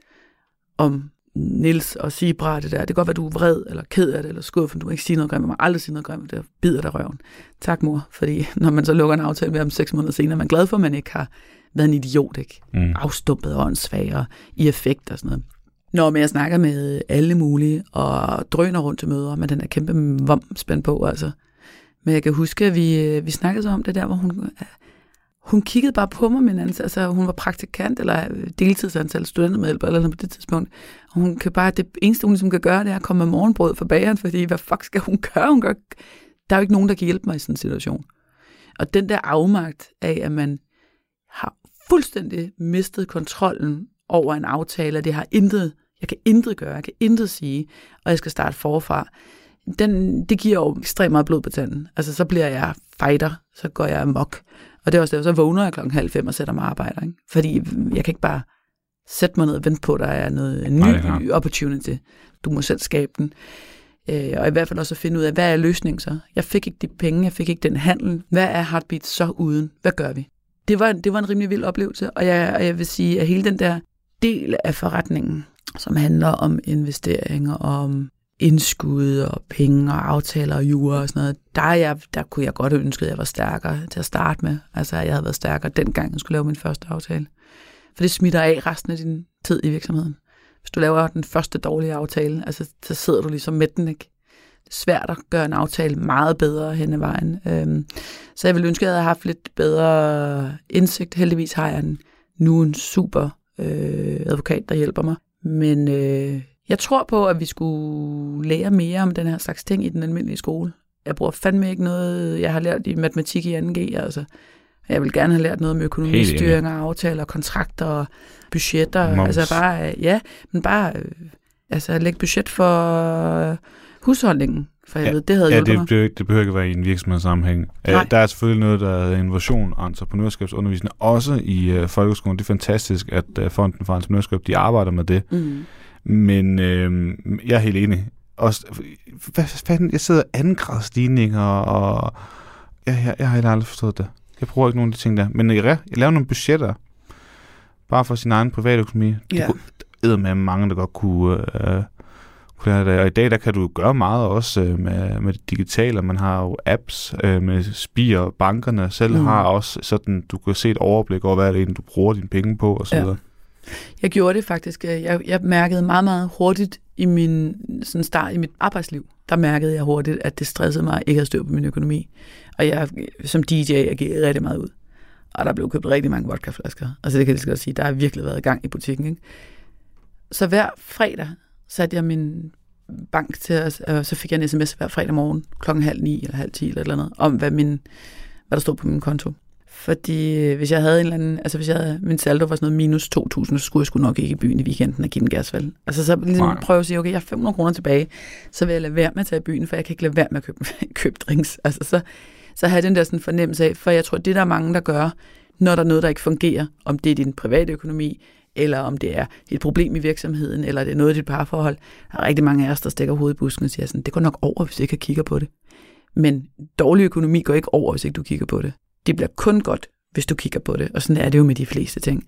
om Niels og Sibra, det der. Det kan godt være, du er vred, eller ked af det, eller skuffet. Du må ikke sige noget grimt. Man må aldrig sige noget grimt, det bider dig røven. Tak, mor. Fordi når man så lukker en aftale med om 6 måneder senere, er man glad for, at man ikke har været en idiot, ikke? Afstumpet og åndssvag og i effekt og sådan noget. Når jeg snakker med alle mulige, og drøner rundt til møder, med den der kæmpe vomspænd på, altså. Men jeg kan huske, at vi snakkede så om det der, hvor hun kiggede bare på mig, men altså, hun var praktikant, eller deltidsansat studentermedhjælper, eller noget på det tidspunkt. Og hun kan bare, det eneste, hun ligesom kan gøre, det er at komme med morgenbrød for bageren, fordi hvad fuck skal hun gøre? Der er jo ikke nogen, der kan hjælpe mig i sådan en situation. Og den der afmagt af, at man har fuldstændig mistet kontrollen over en aftale, og det har jeg kan intet gøre, jeg kan intet sige, og jeg skal starte forfra. Det giver jo ekstremt meget blod på tanden. Altså, så bliver jeg fighter, så går jeg amok. Og det er også derfor, så vågner jeg 4:30 og sætter mig og arbejder. Ikke? Fordi jeg kan ikke bare sætte mig ned og vente på, at der er en ny opportunity. Du må selv skabe den. Og i hvert fald også at finde ud af, hvad er løsningen så? Jeg fik ikke de penge, jeg fik ikke den handel. Hvad er Heartbeats så uden? Hvad gør vi? Det var en rimelig vild oplevelse, og jeg vil sige, at hele den der del af forretningen, som handler om investeringer, om indskud og penge og aftaler og jura og sådan noget, der kunne jeg godt have ønsket, at jeg var stærkere til at starte med. Altså, jeg havde været stærkere dengang, jeg skulle lave min første aftale. For det smitter af resten af din tid i virksomheden. Hvis du laver den første dårlige aftale, altså, så sidder du ligesom med den, ikke? Det er svært at gøre en aftale meget bedre hen ad vejen. Så jeg ville ønske, at jeg havde haft lidt bedre indsigt. Heldigvis har jeg nu en super advokat, der hjælper mig. Men jeg tror på, at vi skulle lære mere om den her slags ting i den almindelige skole. Jeg bruger fandme ikke noget, jeg har lært i matematik i 2G, altså. Jeg vil gerne have lært noget om økonomistyring og aftaler, kontrakter og budgetter. Moms. Altså bare, altså lægge budget for husholdningen. For jeg ved, det havde hjulpet mig. Det behøver ikke være i en virksomhedssammenhæng. Der er selvfølgelig noget, der er innovation og entreprenørskabsundervisning, også i folkeskolen. Det er fantastisk, at Fonden for Entreprenørskab, de arbejder med det. Mm. Men jeg er helt enig. Også, hvad fanden, jeg sidder 2-gradsstigninger, og jeg har helt aldrig forstået det. Jeg bruger ikke nogen af de ting der. Men jeg laver nogle budgetter, bare for sin egen privatøkonomi. Det kunne med mange, der godt kunne lære det. Og i dag, der kan du gøre meget også med det digitale. Man har jo apps med Spir, bankerne selv har også sådan, du kan se et overblik over, hvad det er, du bruger dine penge på, og så videre. Jeg gjorde det faktisk. Jeg mærkede meget, meget hurtigt i min sådan start i mit arbejdsliv. Der mærkede jeg hurtigt, at det stressede mig, at jeg ikke havde styr på min økonomi. Og jeg som DJ, jeg gik rigtig meget ud. Og der blev købt rigtig mange vodkaflasker. Altså det kan jeg lige godt sige, der har virkelig været i gang i butikken. Ikke? Så hver fredag satte jeg min bank til, og så fik jeg en sms hver fredag morgen, 8:30 eller 8:30 eller et eller andet, om hvad der stod på min konto. Fordi hvis jeg havde en eller anden, altså hvis min saldo var sådan noget -2.000, så skulle jeg sgu nok ikke i byen i weekenden og give den gas, vel? Altså så ligesom prøve at sige, okay, jeg har 500 kroner tilbage, så vil jeg lade være med at tage i byen, for jeg kan ikke lade være med at købe drinks. Altså så har jeg den der sådan fornemmelse af, for jeg tror, det der er mange, der gør, når der er noget, der ikke fungerer, om det er din private økonomi, eller om det er et problem i virksomheden, eller det er noget i dit parforhold. Der er rigtig mange af os, der stikker hovedet i busken og siger sådan, det går nok over, hvis jeg ikke kigger på det. Men dårlig økonomi går ikke over, hvis ikke du kigger på det. Det bliver kun godt, hvis du kigger på det, og sådan er det jo med de fleste ting.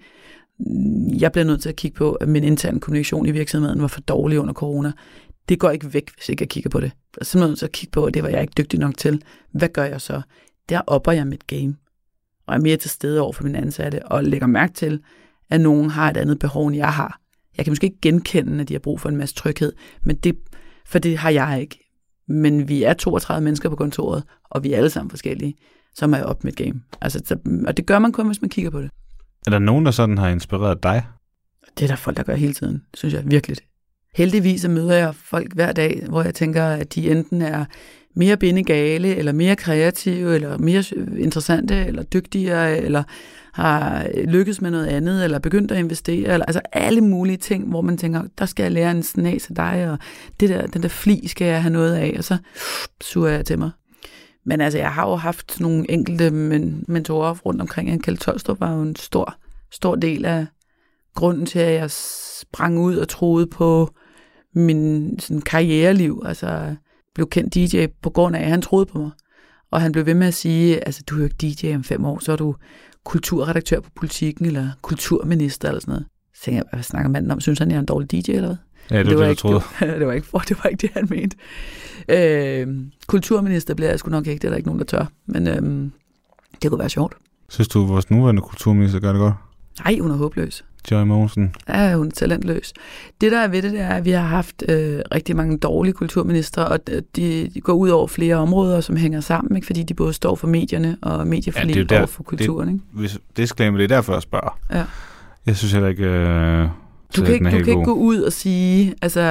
Jeg bliver nødt til at kigge på, at min interne kommunikation i virksomheden var for dårlig under corona. Det går ikke væk, hvis ikke jeg kigger på det. Jeg er simpelthen nødt til at kigge på, at det var jeg ikke dygtig nok til. Hvad gør jeg så? Der opper jeg mit game, og er mere til stede over for mine ansatte, og lægger mærke til, at nogen har et andet behov, end jeg har. Jeg kan måske ikke genkende, at de har brug for en masse tryghed, for det har jeg ikke. Men vi er 32 mennesker på kontoret, og vi er alle sammen forskellige, som er op med et game. Altså, og det gør man kun, hvis man kigger på det. Er der nogen, der sådan har inspireret dig? Det er der folk, der gør hele tiden, synes jeg virkelig. Heldigvis møder jeg folk hver dag, hvor jeg tænker, at de enten er mere bindegale, eller mere kreative, eller mere interessante, eller dygtigere, eller har lykkes med noget andet, eller begyndt at investere, eller altså alle mulige ting, hvor man tænker, der skal jeg lære en snas af dig, og den der fli skal jeg have noget af, og så suger jeg til mig. Men altså, jeg har jo haft nogle enkelte mentorer rundt omkring. Kjeld Tolstrup var jo en stor del af grunden til, at jeg sprang ud og troede på min sådan, karriereliv. Altså, blev kendt DJ på grund af, at han troede på mig. Og han blev ved med at sige, altså, du er jo ikke DJ om 5 år, så er du kulturredaktør på Politikken, eller kulturminister, eller sådan noget. Så tænkte jeg, hvad snakker manden om? Synes han, jeg er en dårlig DJ, eller hvad? Ja, det var det, jeg troede. Det var ikke det, han mente. Kulturminister bliver jeg sgu nok ikke, det er der ikke nogen, der tør. Men det kunne være sjovt. Synes du, vores nuværende kulturminister gør det godt? Nej, hun er håbløs. Joy Mogensen? Ja, hun er talentløs. Det, der er ved det er, at vi har haft rigtig mange dårlige kulturministre, og de går ud over flere områder, som hænger sammen, ikke? Fordi de både står for medierne og medieforlig over for kulturen. Ikke? Disclaimer, det er derfor, jeg spørger. Ja. Jeg synes heller ikke... Du kan ikke gå ud og sige, altså,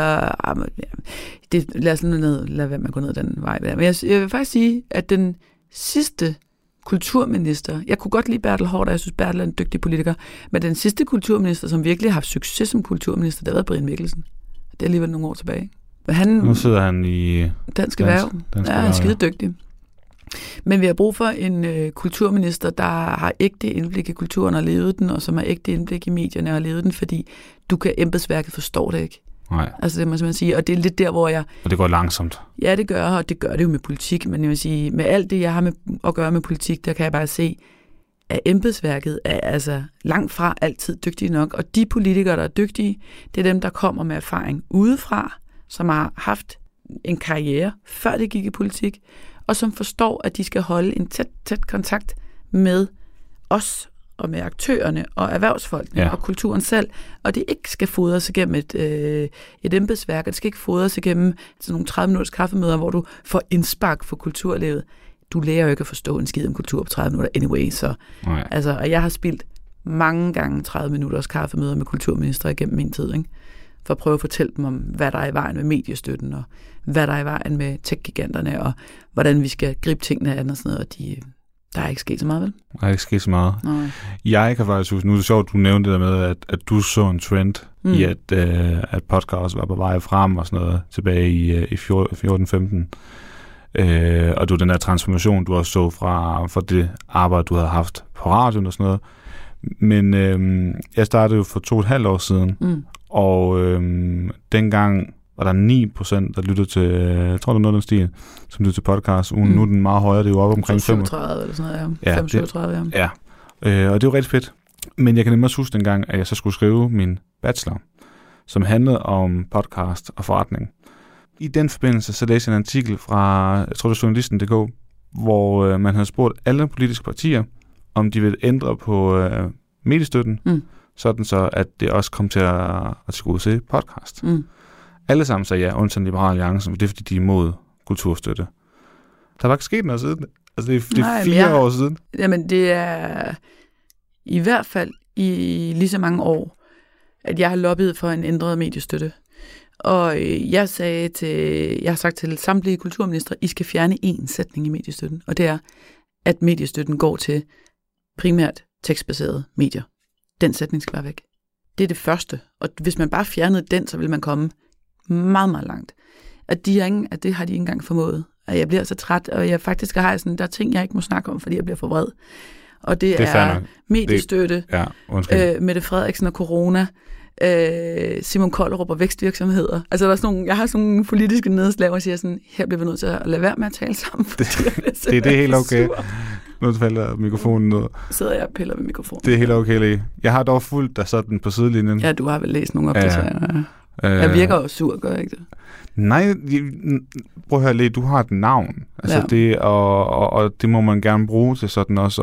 lad være med at gå ned den vej. Men jeg vil faktisk sige, at den sidste kulturminister, jeg kunne godt lide Bertel Haarder, jeg synes, Bertel er en dygtig politiker, men den sidste kulturminister, som virkelig har haft succes som kulturminister, det har været Brian Mikkelsen. Det er alligevel nogle år tilbage. Men nu sidder han i Dansk Erhverv. Ja, han er skide dygtig. Men vi har brug for en kulturminister, der har ægte indblik i kulturen og levet den, og som har ægte indblik i medierne og levet den, fordi embedsværket forstår det ikke. Nej. Altså det må man sige, og det er lidt der, hvor jeg... Og det går langsomt. Ja, det gør, og det gør det jo med politik, men jeg vil sige, med alt det, jeg har med at gøre med politik, der kan jeg bare se, at embedsværket er altså langt fra altid dygtige nok, og de politikere, der er dygtige, det er dem, der kommer med erfaring udefra, som har haft en karriere, før det gik i politik, og som forstår, at de skal holde en tæt kontakt med os og med aktørerne og erhvervsfolkene og kulturen selv, og det ikke skal fodres igennem et embedsværk, og det skal ikke fodres igennem sådan nogle 30-minutters kaffemøder, hvor du får indspark for kulturlivet. Du lærer jo ikke at forstå en skid om kultur på 30 minutter anyway, så altså, og jeg har spildt mange gange 30 minutters kaffemøder med kulturministre igennem min tid, ikke? For at prøve at fortælle dem om, hvad der er i vejen med mediestøtten, og hvad der er i vejen med tech-giganterne, og hvordan vi skal gribe tingene an og sådan noget, og der er ikke sket så meget, vel? Der er ikke sket så meget. Nej. Jeg kan faktisk huske, nu er det sjovt, du nævnte det der med, at du så en trend i, at podcast var på vej frem og sådan noget, tilbage i 14-15. Og du den der transformation, du også så fra det arbejde, du havde haft på radioen og sådan noget. Men jeg startede jo for 2,5 år siden, og dengang var der 9%, der lyttede til, jeg tror, det er noget af den stil, som lyttede til podcast. Nu er den meget højere, det er jo op omkring 37 eller sådan noget, ja. 35, ja. Ja, og det er jo rigtig fedt. Men jeg kan nemlig også huske dengang, at jeg så skulle skrive min bachelor, som handlede om podcast og forretning. I den forbindelse, så læste jeg en artikel fra, jeg tror det er Journalisten.dk, hvor man havde spurgt alle politiske partier, om de ville ændre på mediestøtten, sådan så, at det også kom til at tilgodese podcast. Alle sammen sagde ja, undtagen Liberal Alliance, det er fordi, de er imod kulturstøtte. Der var ikke sket noget siden. Altså, det er 4 år siden. Jamen, det er i hvert fald i lige så mange år, at jeg har lobbyet for en ændret mediestøtte. Og jeg har sagt til samtlige kulturministre, I skal fjerne én sætning i mediestøtten, og det er, at mediestøtten går til primært tekstbaserede medier. Den sætning skal være væk. Det er det første. Og hvis man bare fjernede den, så vil man komme meget, meget langt. At det har de ikke engang formået. At jeg bliver så træt, og jeg faktisk har sådan, der er ting, jeg ikke må snakke om, fordi jeg bliver for vred. Og det er mediestøtte, Mette Frederiksen og corona, Simon Kollerup og vækstvirksomheder. Altså der er sådan nogle, jeg har sådan nogle politiske nedslag, og siger sådan, her bliver vi nødt til at lade være med at tale sammen. Det er helt okay. Nu falder mikrofonen ned. Sidder jeg og piller ved mikrofonen. Det er helt okay, Lee. Jeg har dog fulgt dig sådan på sidelinjen. Ja, du har vel læst nogle opdateringer. Jeg virker jo sur, gør jeg ikke det? Nej, prøv at høre, Lee, du har et navn. Altså det, og det må man gerne bruge til sådan også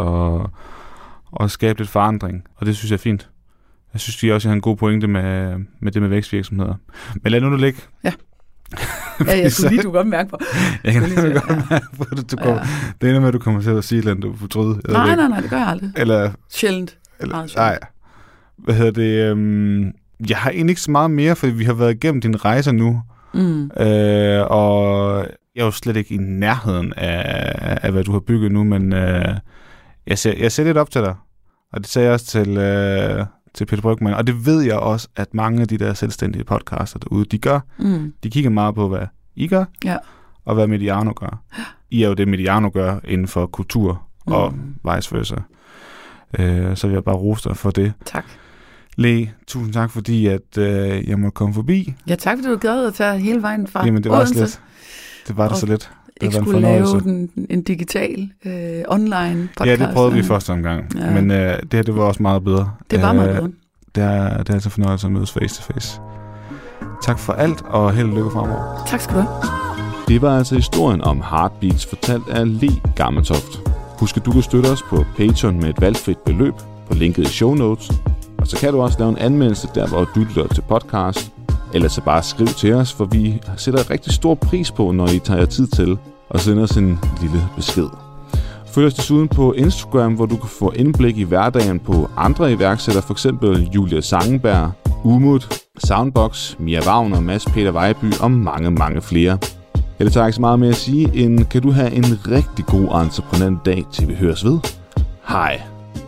at skabe lidt forandring. Og det synes jeg er fint. Jeg synes, de også har en god pointe med det med vækstvirksomheder. Men lad nu det ligge. Ja. Ja, jeg skulle lige, du godt mærke på. Jeg kan lige godt mærke på det. Det ender med, at du kommer til at sige, at du fortryder. Nej, det gør jeg aldrig. Eller, sjældent. Nej. Hvad hedder det? Jeg har egentlig ikke så meget mere, fordi vi har været igennem din rejse nu. Og Jeg er jo slet ikke i nærheden af hvad du har bygget nu, men jeg ser lidt op til dig. Og det sagde jeg også til Peter Brygmann. Og det ved jeg også, at mange af de der selvstændige podcaster derude, de gør. De kigger meget på, hvad I gør, og hvad Mediano gør. I er jo det, Mediano gør inden for kultur og vice versa. Så vil jeg bare rose dig for det. Tak. Le, tusind tak, fordi at jeg måtte komme forbi. Ja, tak, fordi du gad at tage hele vejen fra Jamen, det var så lidt. Det var det så lidt. Ikke skulle lave en digital online podcast. Ja, det prøvede vi første omgang. Ja. Men det her, det var også meget bedre. Det var meget bedre. Det er altså fornøjelse at mødes face to face. Tak for alt, og held og lykke fremover. Tak skal du have. Det var altså historien om Heartbeats, fortalt af Le Gammeltoft. Husk, at du kan støtte os på Patreon med et valgfrit beløb på linket i show notes. Og så kan du også lave en anmeldelse der, hvor du lytter til podcast. Eller så bare skriv til os, for vi sætter rigtig stor pris på, når I tager jer tid til at sende os en lille besked. Følg os desuden på Instagram, hvor du kan få indblik i hverdagen på andre iværksættere, f.eks. Julia Sangenberg, Umut, Soundbox, Mia Wagner, Mads Peter Vejby og mange, mange flere. Ellers tager ikke så meget mere at sige, end kan du have en rigtig god entreprenant dag, til vi høres ved. Hej.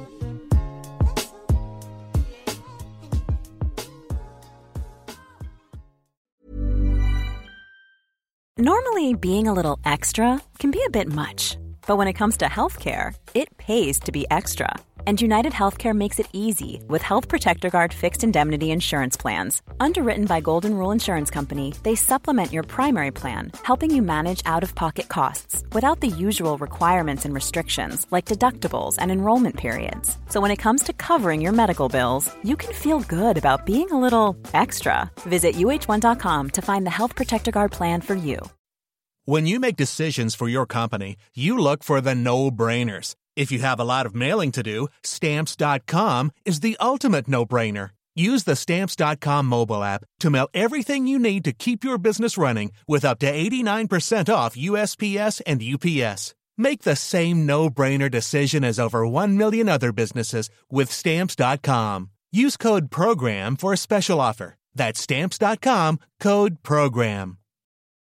Normally, being a little extra can be a bit much, but when it comes to healthcare, it pays to be extra. And United Healthcare makes it easy with Health Protector Guard fixed indemnity insurance plans. Underwritten by Golden Rule Insurance Company, they supplement your primary plan, helping you manage out-of-pocket costs without the usual requirements and restrictions like deductibles and enrollment periods. So when it comes to covering your medical bills, you can feel good about being a little extra. Visit uh1.com to find the Health Protector Guard plan for you. When you make decisions for your company, you look for the no-brainers. If you have a lot of mailing to do, Stamps.com is the ultimate no-brainer. Use the Stamps.com mobile app to mail everything you need to keep your business running with up to 89% off USPS and UPS. Make the same no-brainer decision as over 1 million other businesses with Stamps.com. Use code PROGRAM for a special offer. That's Stamps.com, code PROGRAM.